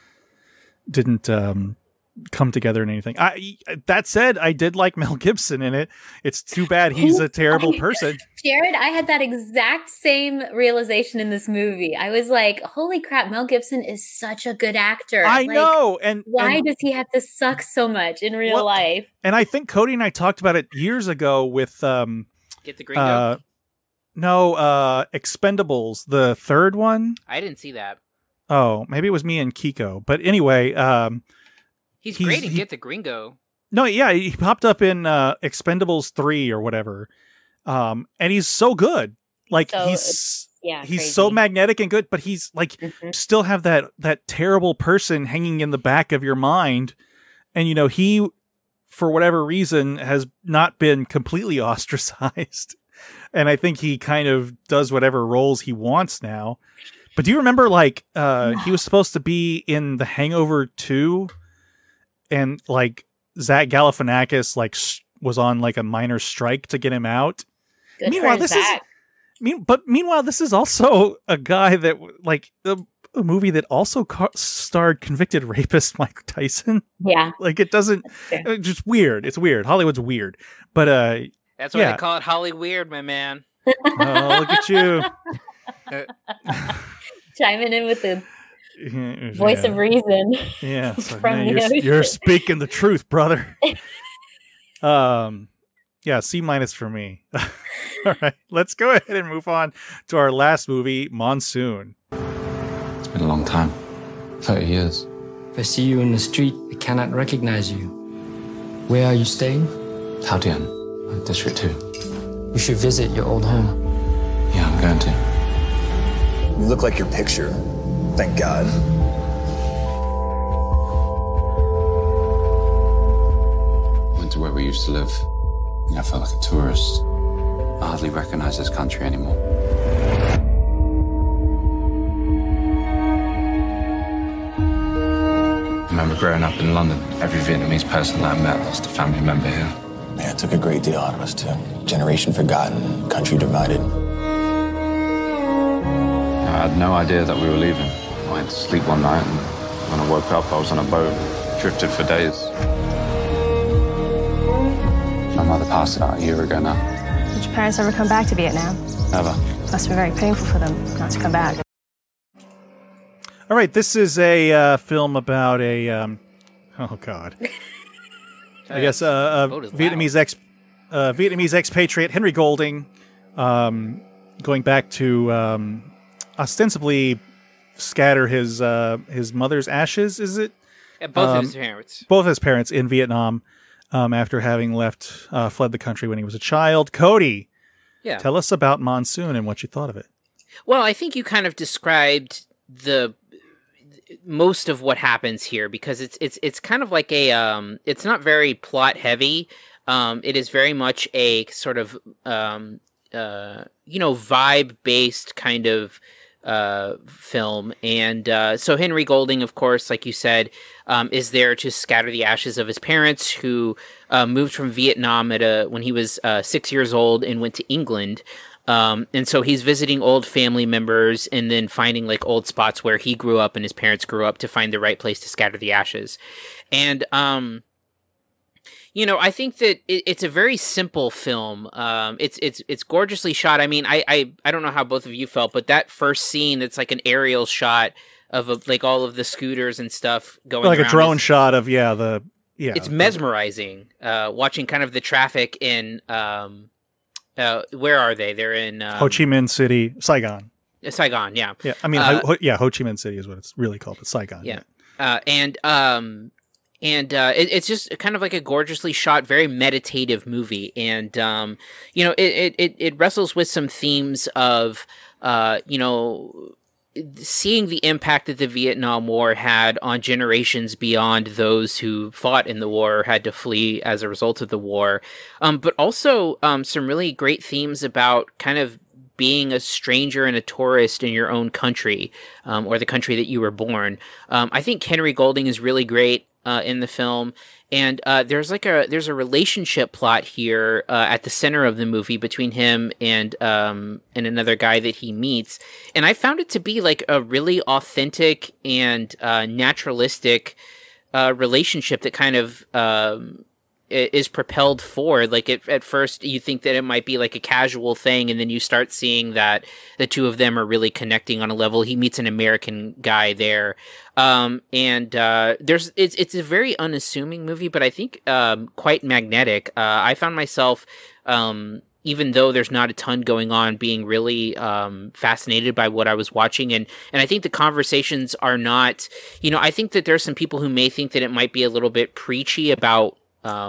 come together in anything. That said, I did like Mel Gibson in it. It's too bad he's a terrible person. Jared, I had that exact same realization in this movie. I was like, holy crap, Mel Gibson is such a good actor. I know. And why does he have to suck so much in real life? And I think Cody and I talked about it years ago with Get the Gringo. Expendables, the third one. I didn't see that. Oh, maybe it was me and Kiko. But anyway, he's great in Get the Gringo. No, yeah, he popped up in Expendables 3 or whatever. And he's so good. Like he's so magnetic and good, but he's like still have that terrible person hanging in the back of your mind. And he, for whatever reason, has not been completely ostracized. And I think he kind of does whatever roles he wants now. But do you remember, like, he was supposed to be in The Hangover 2, and like Zach Galifianakis was on like a minor strike to get him out. Good meanwhile, for Zach. Meanwhile, this is also a guy that like a movie that also starred convicted rapist Mike Tyson. Yeah, like it doesn't. It's just weird. It's weird. Hollywood's weird, but that's why they call it Holly Weird, my man. Oh, look at you. Chiming in with the voice of reason. Yeah, so you're speaking the truth, brother. Yeah, C- for me. All right, let's go ahead and move on to our last movie, Monsoon. It's been a long time. 30 years. If I see you in the street, I cannot recognize you. Where are you staying? Taodian, District 2. You should visit your old home. Yeah, I'm going to. You look like your picture. Thank God. Went to where we used to live. I felt like a tourist. I hardly recognize this country anymore. I remember growing up in London. Every Vietnamese person that I met lost a family member here. Yeah, it took a great deal out of us, too. Generation forgotten, country divided. I had no idea that we were leaving. I went to sleep one night, and when I woke up, I was on a boat, drifted for days. My mother passed out a year ago now. Did your parents ever come back to Vietnam? Never. Must be very painful for them not to come back. All right, this is a film about a oh god, I guess a Vietnamese expatriate, Henry Golding, going back to ostensibly scatter his mother's ashes. Is it? Yeah, both of his parents. Both his parents in Vietnam, after having fled the country when he was a child. Cody, tell us about Monsoon and what you thought of it. Well, I think you kind of described the most of what happens here, because it's kind of like a it's not very plot heavy. It is very much a sort of vibe based kind of film. And so Henry Golding, of course, like you said, is there to scatter the ashes of his parents who moved from Vietnam when he was 6 years old and went to England. And so he's visiting old family members and then finding like old spots where he grew up and his parents grew up to find the right place to scatter the ashes. And, I think that it's a very simple film. It's gorgeously shot. I mean, I don't know how both of you felt, but that first scene, it's like an aerial shot of like all of the scooters and stuff going like around. A drone shot of it's mesmerizing. Watching kind of the traffic in where are they? They're in Ho Chi Minh City, Saigon. Saigon, yeah. Yeah, I mean, Ho Chi Minh City is what it's really called, but Saigon. Yeah. It's just kind of like a gorgeously shot, very meditative movie. And, it wrestles with some themes of, seeing the impact that the Vietnam War had on generations beyond those who fought in the war or had to flee as a result of the war. But also some really great themes about kind of being a stranger and a tourist in your own country, or the country that you were born. I think Henry Golding is really great in the film. And there's a relationship plot here at the center of the movie between him and another guy that he meets, and I found it to be like a really authentic and naturalistic relationship that kind of is propelled forward. Like at first you think that it might be like a casual thing, and then you start seeing that the two of them are really connecting on a level. He meets an American guy there. It's a very unassuming movie, but I think quite magnetic. I found myself, even though there's not a ton going on, being really fascinated by what I was watching. And I think the conversations are not, I think that there's some people who may think that it might be a little bit preachy about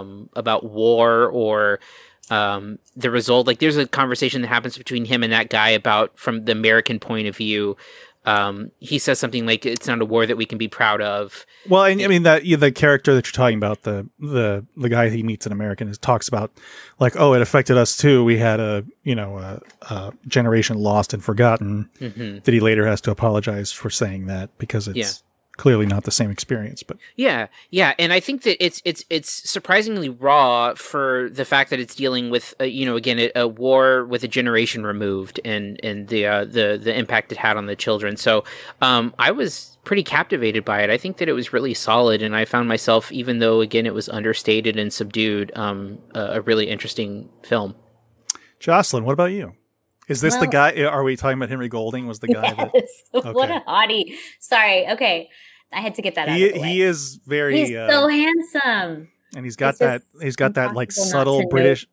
war or the result. Like there's a conversation that happens between him and that guy about, from the American point of view, he says something like, "It's not a war that we can be proud of." Well, I mean that the character that you're talking about, the guy he meets in American, talks about like, oh, it affected us too. We had a generation lost and forgotten. Mm-hmm. That he later has to apologize for saying that because it's clearly not the same experience. But yeah, and I think that it's surprisingly raw for the fact that it's dealing with again a war with a generation removed and the impact it had on the children. So I was pretty captivated by it. I think that it was really solid, and I found myself, even though again it was understated and subdued, a really interesting film. Jocelyn, what about you? Is this the guy? Are we talking about Henry Golding? Was the guy that? Okay. What a hottie! Sorry. Okay, I had to get that out of the way. He is very. He's so handsome, and he's got that. He's got that like subtle British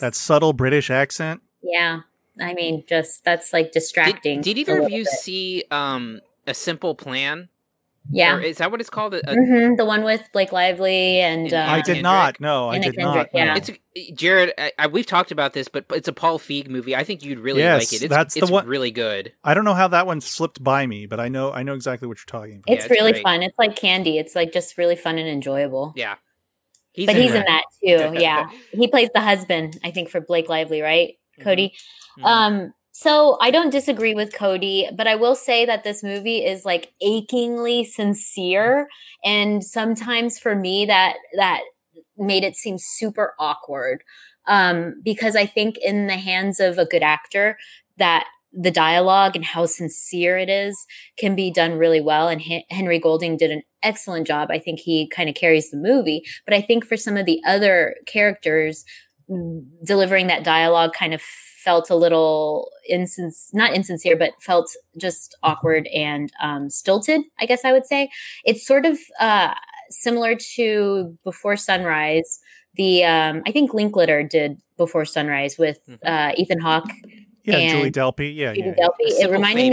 accent. Yeah, I mean, just that's like distracting. Did either of you see A Simple Plan? Yeah, or is that what it's called? The one with Blake Lively and I did not. No, I did not. Yeah, it's Jared. We've talked about this, but it's a Paul Feig movie. I think you'd really like it. It's the one, really good. I don't know how that one slipped by me, but I know exactly what you're talking about. It's really great. Fun. It's like candy. It's like just really fun and enjoyable. Yeah, he's in that too. Yeah, he plays the husband, I think, for Blake Lively, right, Cody? Mm-hmm. So I don't disagree with Cody, but I will say that this movie is like achingly sincere. And sometimes for me that made it seem super awkward. Because I think in the hands of a good actor that the dialogue and how sincere it is can be done really well. And Henry Golding did an excellent job. I think he kind of carries the movie, but I think for some of the other characters, delivering that dialogue kind of felt a little not insincere, but felt just awkward and stilted, I guess I would say. It's sort of similar to Before Sunrise. I think Linklater did Before Sunrise with Ethan Hawke. Yeah, and Julie Delpy. Yeah. It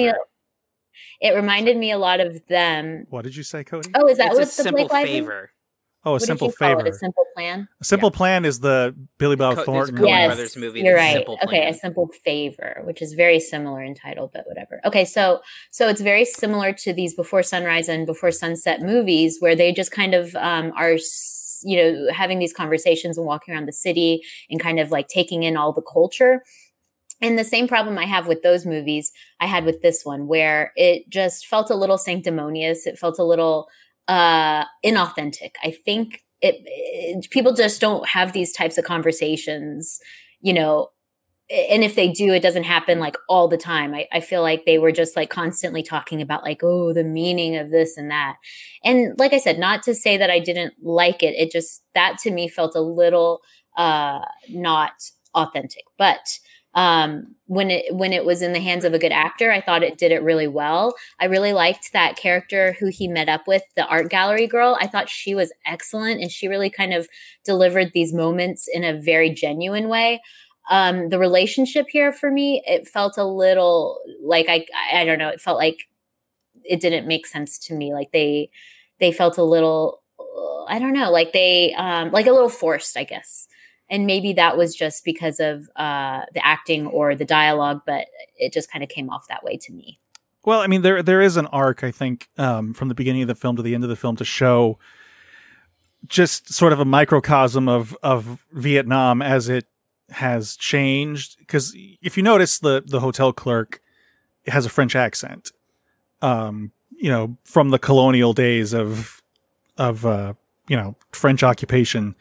reminded me a lot of them. What did you say, Cody? Oh, is that what's the Simple Favor? Oh, A Simple Favor. A Simple Plan? A Simple Plan is the Billy Bob Thornton. Yes, Brothers movie. You're right. Simple Plan. Okay, A Simple Favor, which is very similar in title, but whatever. Okay, so it's very similar to these Before Sunrise and Before Sunset movies where they just kind of are, having these conversations and walking around the city and kind of like taking in all the culture. And the same problem I have with those movies, I had with this one, where it just felt a little sanctimonious. It felt a little inauthentic. I think people just don't have these types of conversations, you know, and if they do, it doesn't happen like all the time. I feel like they were just like constantly talking about like, oh, the meaning of this and that. And like I said, not to say that I didn't like it. It just, that to me felt a little not authentic. But when it was in the hands of a good actor, I thought it did it really well. I really liked that character who he met up with, the art gallery girl. I thought she was excellent, and she really kind of delivered these moments in a very genuine way. The relationship here for me, it felt a little like, I don't know. It felt like it didn't make sense to me. Like they felt a little, I don't know, like they, like a little forced, I guess. And maybe that was just because of the acting or the dialogue, but it just kind of came off that way to me. Well, I mean, there is an arc, I think, from the beginning of the film to the end of the film to show just sort of a microcosm of Vietnam as it has changed. Because if you notice, the hotel clerk has a French accent, you know, from the colonial days of you know, French occupation,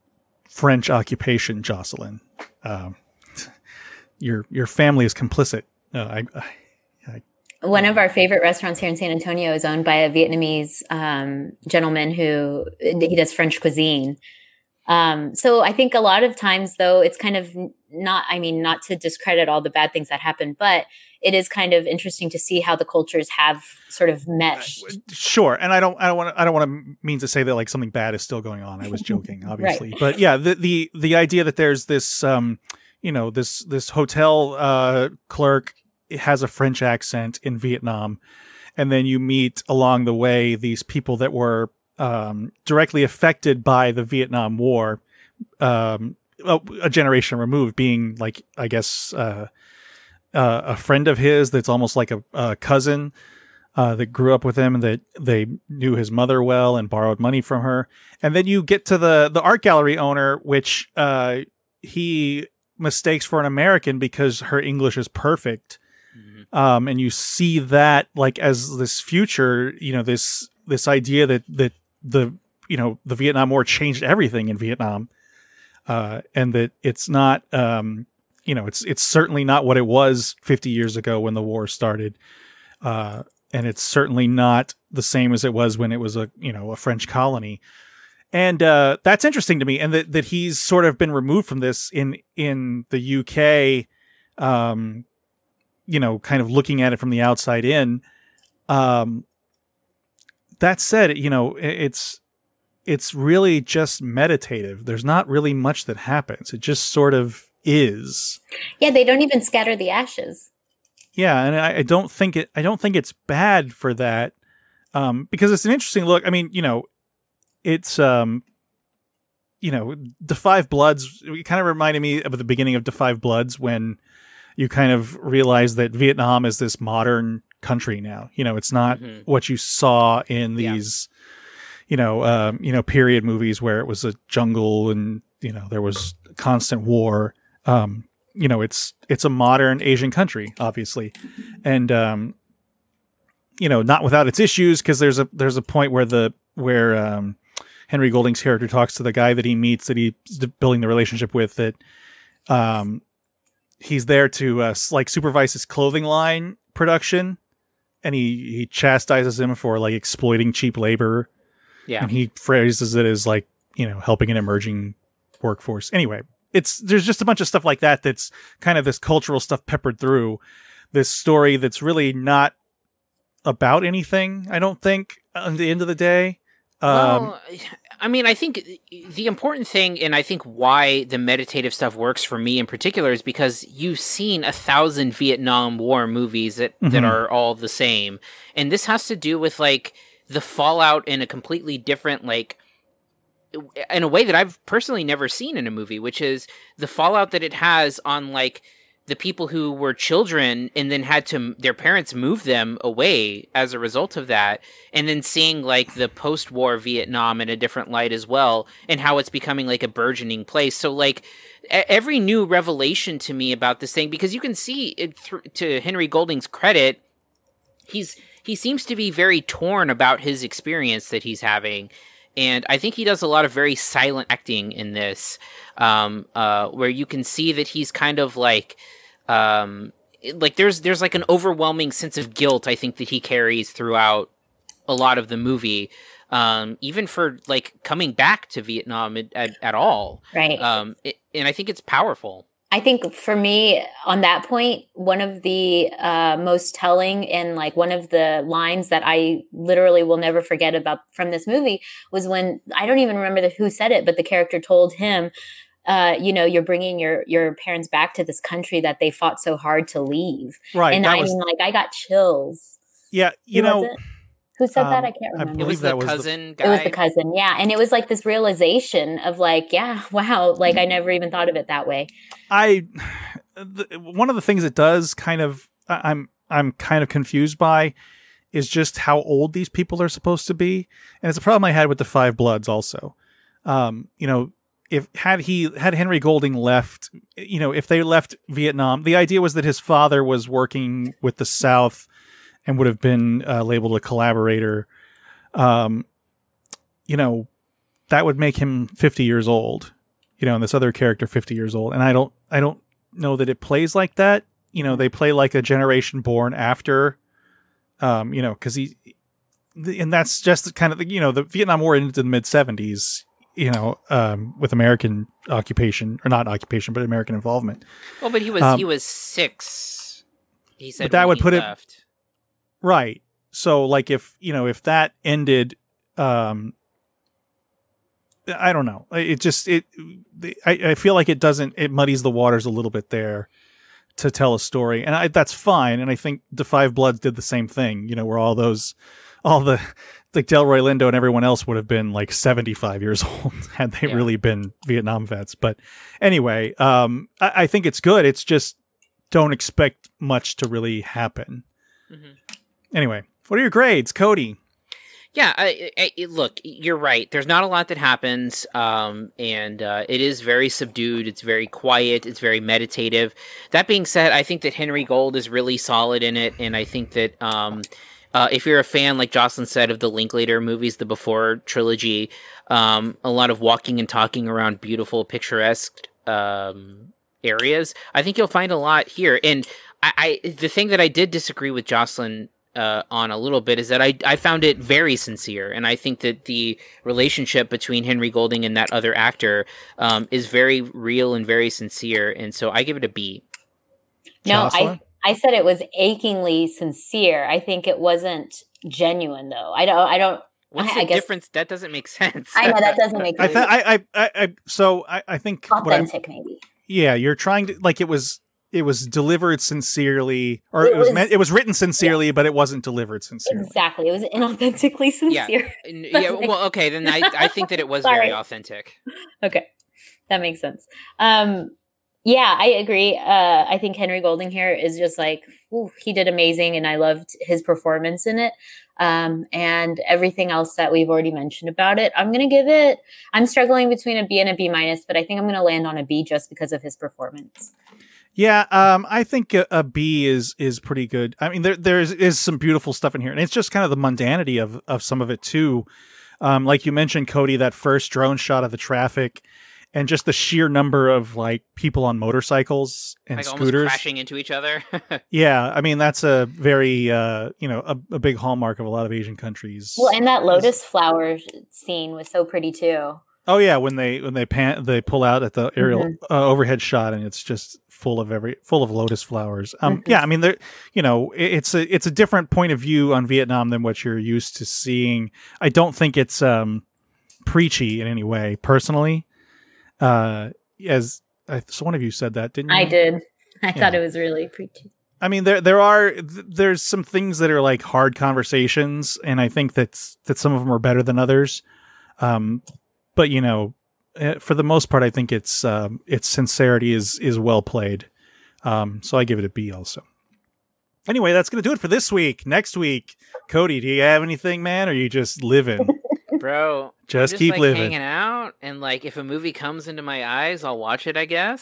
Jocelyn. Your family is complicit. One of our favorite restaurants here in San Antonio is owned by a Vietnamese gentleman who he does French cuisine. So I think a lot of times, though, it's kind of not to discredit all the bad things that happen, but it is kind of interesting to see how the cultures have sort of meshed. Sure. And I don't want to mean to say that like something bad is still going on. I was joking, obviously. Right. But yeah, the idea that there's this, you know, this hotel clerk has a French accent in Vietnam. And then you meet along the way these people that were directly affected by the Vietnam War, a generation removed, being like, I guess, a friend of his that's almost like a cousin that grew up with him, and that they knew his mother well and borrowed money from her. And then you get to the art gallery owner, which he mistakes for an American because her English is perfect. Mm-hmm. And you see that like as this future, you know, this idea that the Vietnam War changed everything in Vietnam, and that it's not, you know, it's certainly not what it was 50 years ago when the war started. And it's certainly not the same as it was when it was a French colony. And that's interesting to me. And that he's sort of been removed from this in the UK, you know, kind of looking at it from the outside in. That said, you know, it's really just meditative. There's not really much that happens. It just sort of is. Yeah, they don't even scatter the ashes. Yeah, and I don't think it's bad for that, because it's an interesting look. I mean, you know, it's you know, Da 5 Bloods. It kind of reminded me of the beginning of Da 5 Bloods, when you kind of realize that Vietnam is this modern country now. You know, it's not what you saw in these, you know, period movies where it was a jungle and, you know, there was constant war. You know, it's a modern Asian country, obviously. And, you know, not without its issues, because there's a point where Henry Golding's character talks to the guy that he meets, that he's building the relationship with, that he's there to like supervise his clothing line production, and he chastises him for like exploiting cheap labor. Yeah. And he phrases it as like, you know, helping an emerging workforce. Anyway, there's just a bunch of stuff like that that's kind of this cultural stuff peppered through this story that's really not about anything, I don't think, at the end of the day. Well, I mean, I think the important thing, and I think why the meditative stuff works for me in particular, is because you've seen 1,000 Vietnam War movies that are all the same. And this has to do with, like, the fallout in a completely different, like, in a way that I've personally never seen in a movie, which is the fallout that it has on, like, the people who were children and then had their parents move them away as a result of that. And then seeing like the post-war Vietnam in a different light as well, and how it's becoming like a burgeoning place. So like every new revelation to me about this thing, because you can see it to Henry Golding's credit, he seems to be very torn about his experience that he's having. And I think he does a lot of very silent acting in this, where you can see that he's kind of like there's like an overwhelming sense of guilt, I think, that he carries throughout a lot of the movie, even for like coming back to Vietnam at all. Right. And I think it's powerful. I think for me on that point, one of the most telling and like one of the lines that I literally will never forget about from this movie was when, I don't even remember who said it, but the character told him, you're bringing your parents back to this country that they fought so hard to leave. Right. And I got chills. Yeah. Who said that? I can't remember. It was the cousin guy. It was the cousin, yeah. And it was like this realization of like, yeah, wow, like I never even thought of it that way. One of the things it does kind of, I'm kind of confused by is just how old these people are supposed to be. And it's a problem I had with the Five Bloods also. If had Henry Golding left, if they left Vietnam, the idea was that his father was working with the South and would have been labeled a collaborator. That would make him 50 years old, and this other character 50 years old. And I don't know that it plays like that. They play like a generation born after, cause and that's just kind of, the Vietnam War into the mid 70s, with American occupation, or not occupation, but American involvement. Well, but he was 6. He said, but that would put left. it right. So like if that ended, I don't know. I feel like it muddies the waters a little bit there to tell a story, and that's fine. And I think the Five Bloods did the same thing, where all the like Delroy Lindo and everyone else would have been like 75 years old had they really been Vietnam vets. But anyway, I think it's good. It's just don't expect much to really happen. Mm-hmm. Anyway, what are your grades, Cody? Yeah, look, you're right. There's not a lot that happens, and it is very subdued. It's very quiet. It's very meditative. That being said, I think that Henry Gold is really solid in it, and I think that if you're a fan, like Jocelyn said, of the Linklater movies, the Before trilogy, a lot of walking and talking around beautiful, picturesque areas, I think you'll find a lot here. And the thing that I did disagree with Jocelyn on a little bit is that I found it very sincere, and I think that the relationship between Henry Golding and that other actor is very real and very sincere, and so I give it a B. No, I said it was achingly sincere. I think it wasn't genuine, though. I don't. What's the difference? That doesn't make sense. I know that doesn't make sense. I think authentic, maybe. Yeah, you're trying to like it was delivered sincerely, or it was written sincerely, but it wasn't delivered sincerely. Exactly, it was inauthentically sincere. Yeah. Well, okay, then I think that it was very authentic. Okay, that makes sense. Yeah, I agree. I think Henry Golding here is just like, he did amazing, and I loved his performance in it. And everything else that we've already mentioned about it. I'm struggling between a B and a B minus, but I think I'm going to land on a B just because of his performance. Yeah, I think a B is pretty good. I mean, there is some beautiful stuff in here, and it's just kind of the mundanity of some of it too. Like you mentioned, Cody, that first drone shot of the traffic, and just the sheer number of like people on motorcycles and like scooters almost crashing into each other. Yeah, I mean that's a very a big hallmark of a lot of Asian countries. Well, and that lotus flower scene was so pretty too. Oh yeah, when they pull out at the aerial overhead shot, and it's just full of lotus flowers. Yeah, I mean it's a different point of view on Vietnam than what you're used to seeing. I don't think it's preachy in any way, personally. So one of you said that, didn't you? I did. I thought it was really preachy. I mean, there's some things that are like hard conversations, and I think that some of them are better than others. But for the most part, I think its sincerity is well played. So I give it a B also. Anyway, that's going to do it for this week. Next week, Cody, do you have anything, man? Or are you just living? Bro, just keep living. Hanging out, and like if a movie comes into my eyes, I'll watch it, I guess.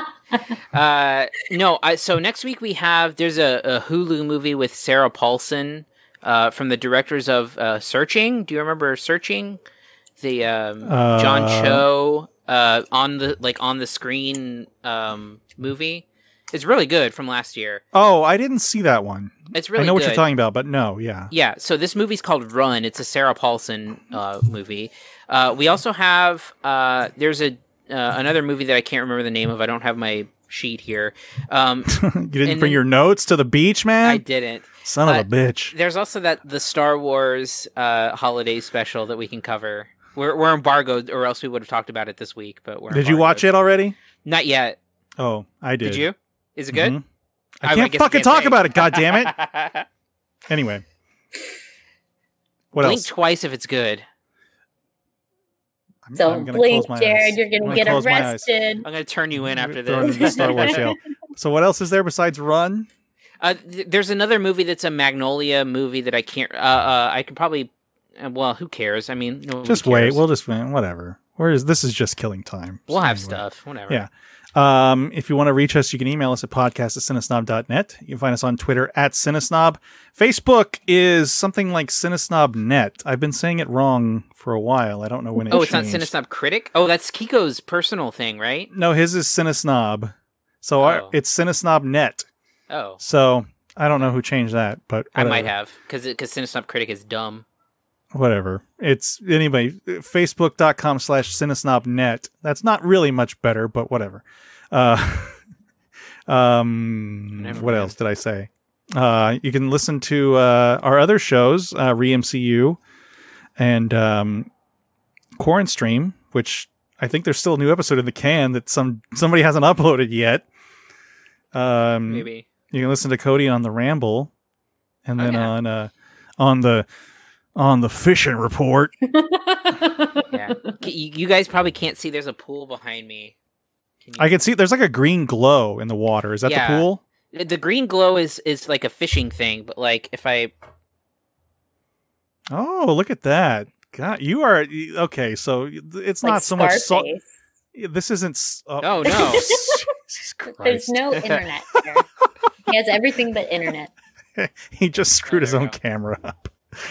So next week there's a Hulu movie with Sarah Paulson from the directors of Searching. Do you remember Searching? The John Cho on the screen movie. It's really good from last year. Oh, I didn't see that one. It's really good. I know what you're talking about, but no, yeah. Yeah, so this movie's called Run. It's a Sarah Paulson movie. We also have, there's another movie that I can't remember the name of. I don't have my sheet here. You didn't bring your notes to the beach, man? I didn't. Son of a bitch. There's also the Star Wars holiday special that we can cover. We're embargoed, or else we would have talked about it this week. But Did you watch it already? Not yet. Oh, I did. Did you? Is it good? Mm-hmm. I can't fucking talk about it, goddammit. Anyway. Blink else? Twice if it's good. Don't blink, Jared. You're going to get arrested. I'm going to turn you in after this. Into the Star Wars jail. So what else is there besides Run? There's another movie that's a Magnolia movie that I can't... I could probably... well, who cares? I mean... Just wait. We'll just... Whatever. This is just killing time. We'll have stuff. Whatever. Yeah. If you want to reach us, you can email us at podcast@cinesnob.net. You can find us on Twitter @Cinesnob. Facebook is something like CinesnobNet. I've been saying it wrong for a while. I don't know when it changed. It's not Cinesnob Critic? Oh, that's Kiko's personal thing, right? No, his is Cinesnob. So it's CinesnobNet. Oh. So I don't know who changed that, but whatever. I might have, because Cinesnob Critic is dumb. Whatever. It's anyway, facebook.com/cinesnobnet. That's not really much better, but whatever. What else did I say? You can listen to our other shows, ReMCU and Quarant Stream, which I think there's still a new episode in the can that somebody hasn't uploaded yet. Maybe. You can listen to Cody on the Ramble, and then on the fishing report. Yeah. You guys probably can't see. There's a pool behind me. I can see there's like a green glow in the water. Is that the pool? The green glow is like a fishing thing, but like if I... Oh, look at that. God, you are... Okay, so it's like not so much... This isn't... Oh, no. Jesus Christ. There's no internet here. He has everything but internet. He just screwed his own camera up.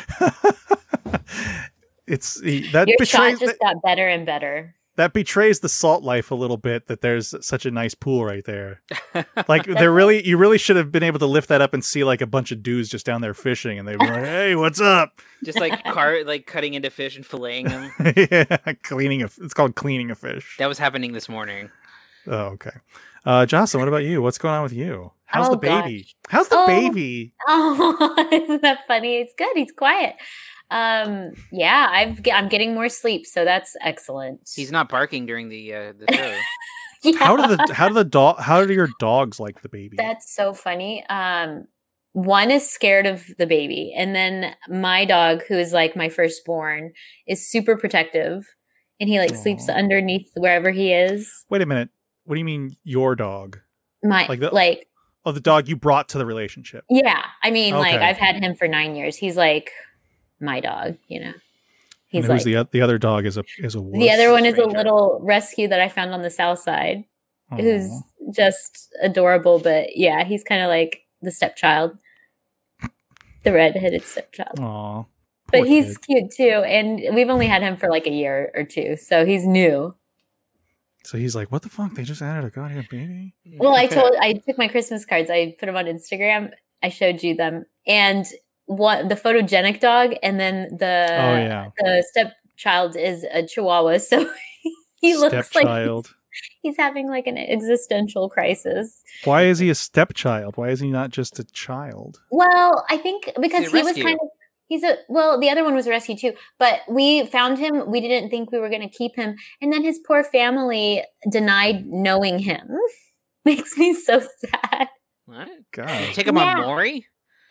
Your shot just got better and better. That betrays the salt life a little bit, that there's such a nice pool right there. Like you really should have been able to lift that up and see like a bunch of dudes just down there fishing, and they'd be like, "Hey, what's up?" Just like cutting into fish and filleting them. Yeah, it's called cleaning a fish. That was happening this morning. Oh, okay. Jocelyn, what about you? What's going on with you? How's the baby? Gosh. How's the baby? Oh, isn't that funny? It's good. He's quiet. Yeah, I'm getting more sleep, so that's excellent. He's not barking during the show. Yeah. How do your dogs like the baby? That's so funny. One is scared of the baby, and then my dog, who is like my firstborn, is super protective, and he like sleeps underneath wherever he is. Wait a minute. What do you mean your dog? The dog you brought to the relationship. Yeah, I mean, okay. like I've had him for 9 years. He's like my dog, you know. He's like the other dog is a wuss. The other one is a little rescue that I found on the south side, who's just adorable. But yeah, he's kind of like the stepchild, the red-headed stepchild. Aww, but he's cute too, and we've only had him for like a year or two, so he's new. So he's like, "What the fuck? They just added a goddamn baby." Well, I took my Christmas cards. I put them on Instagram. I showed you them, and the photogenic dog, and then the stepchild is a Chihuahua. So he looks like he's having like an existential crisis. Why is he a stepchild? Why is he not just a child? Well, I think because he was kind of. The other one was a rescue too, but we found him. We didn't think we were going to keep him. And then his poor family denied knowing him. Makes me so sad. What? God. Take him on Maury?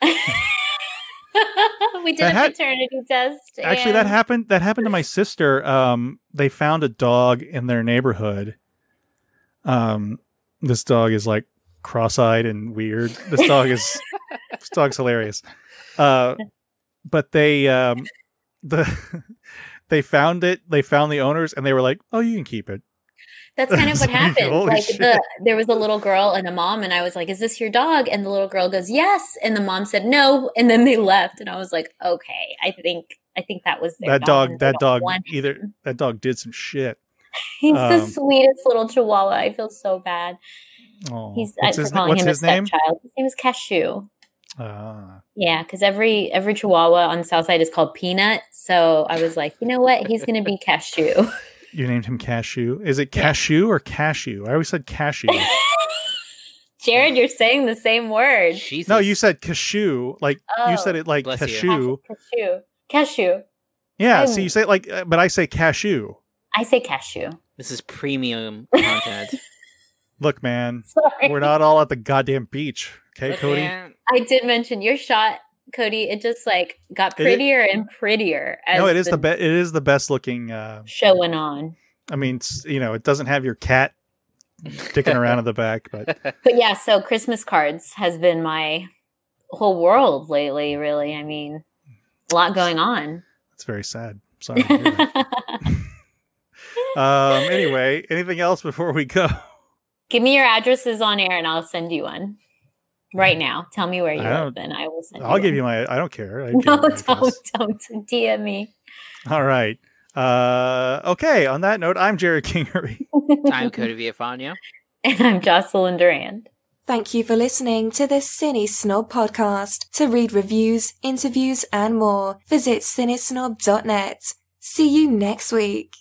We did a paternity test. Actually, that happened to my sister. They found a dog in their neighborhood. This dog is like cross-eyed and weird. This dog's hilarious. But they they found it. They found the owners, and they were like, "Oh, you can keep it." That's kind of what happened. Like shit. there was a little girl and a mom, and I was like, "Is this your dog?" And the little girl goes, "Yes," and the mom said no, and then they left, and I was like, "Okay, I think that was their dog." That dog did some shit. He's the sweetest little Chihuahua. I feel so bad. Oh, What's his name? Stepchild. His name is Cashew. Yeah, because every Chihuahua on the south side is called Peanut. So I was like, you know what? He's going to be Cashew. You named him Cashew. Is it Cashew or Cashew? I always said Cashew. Jared, you're saying the same word. Jesus. No, you said Cashew. Like you said it like Cashew. Cashew. Yeah. So you say it like, but I say Cashew. I say Cashew. This is premium content. Look, man, Sorry. We're not all at the goddamn beach. Okay, Look, Cody? man. I did mention your shot, Cody. It just like got prettier and prettier. As it is it is the best looking show went on. I mean, it doesn't have your cat sticking around in the back, but yeah. So Christmas cards has been my whole world lately. Really, I mean, a lot going on. It's very sad. Sorry. To hear that. Anyway, anything else before we go? Give me your addresses on air and I'll send you one right now. Tell me where you live and I will send you I'll give one. you my, I don't care. No, don't DM me. All right. Okay. On that note, I'm Jared Kingery. I'm Cody Villafano. And I'm Jocelyn Durand. Thank you for listening to the Cine Snob podcast. To read reviews, interviews, and more, visit cinesnob.net. See you next week.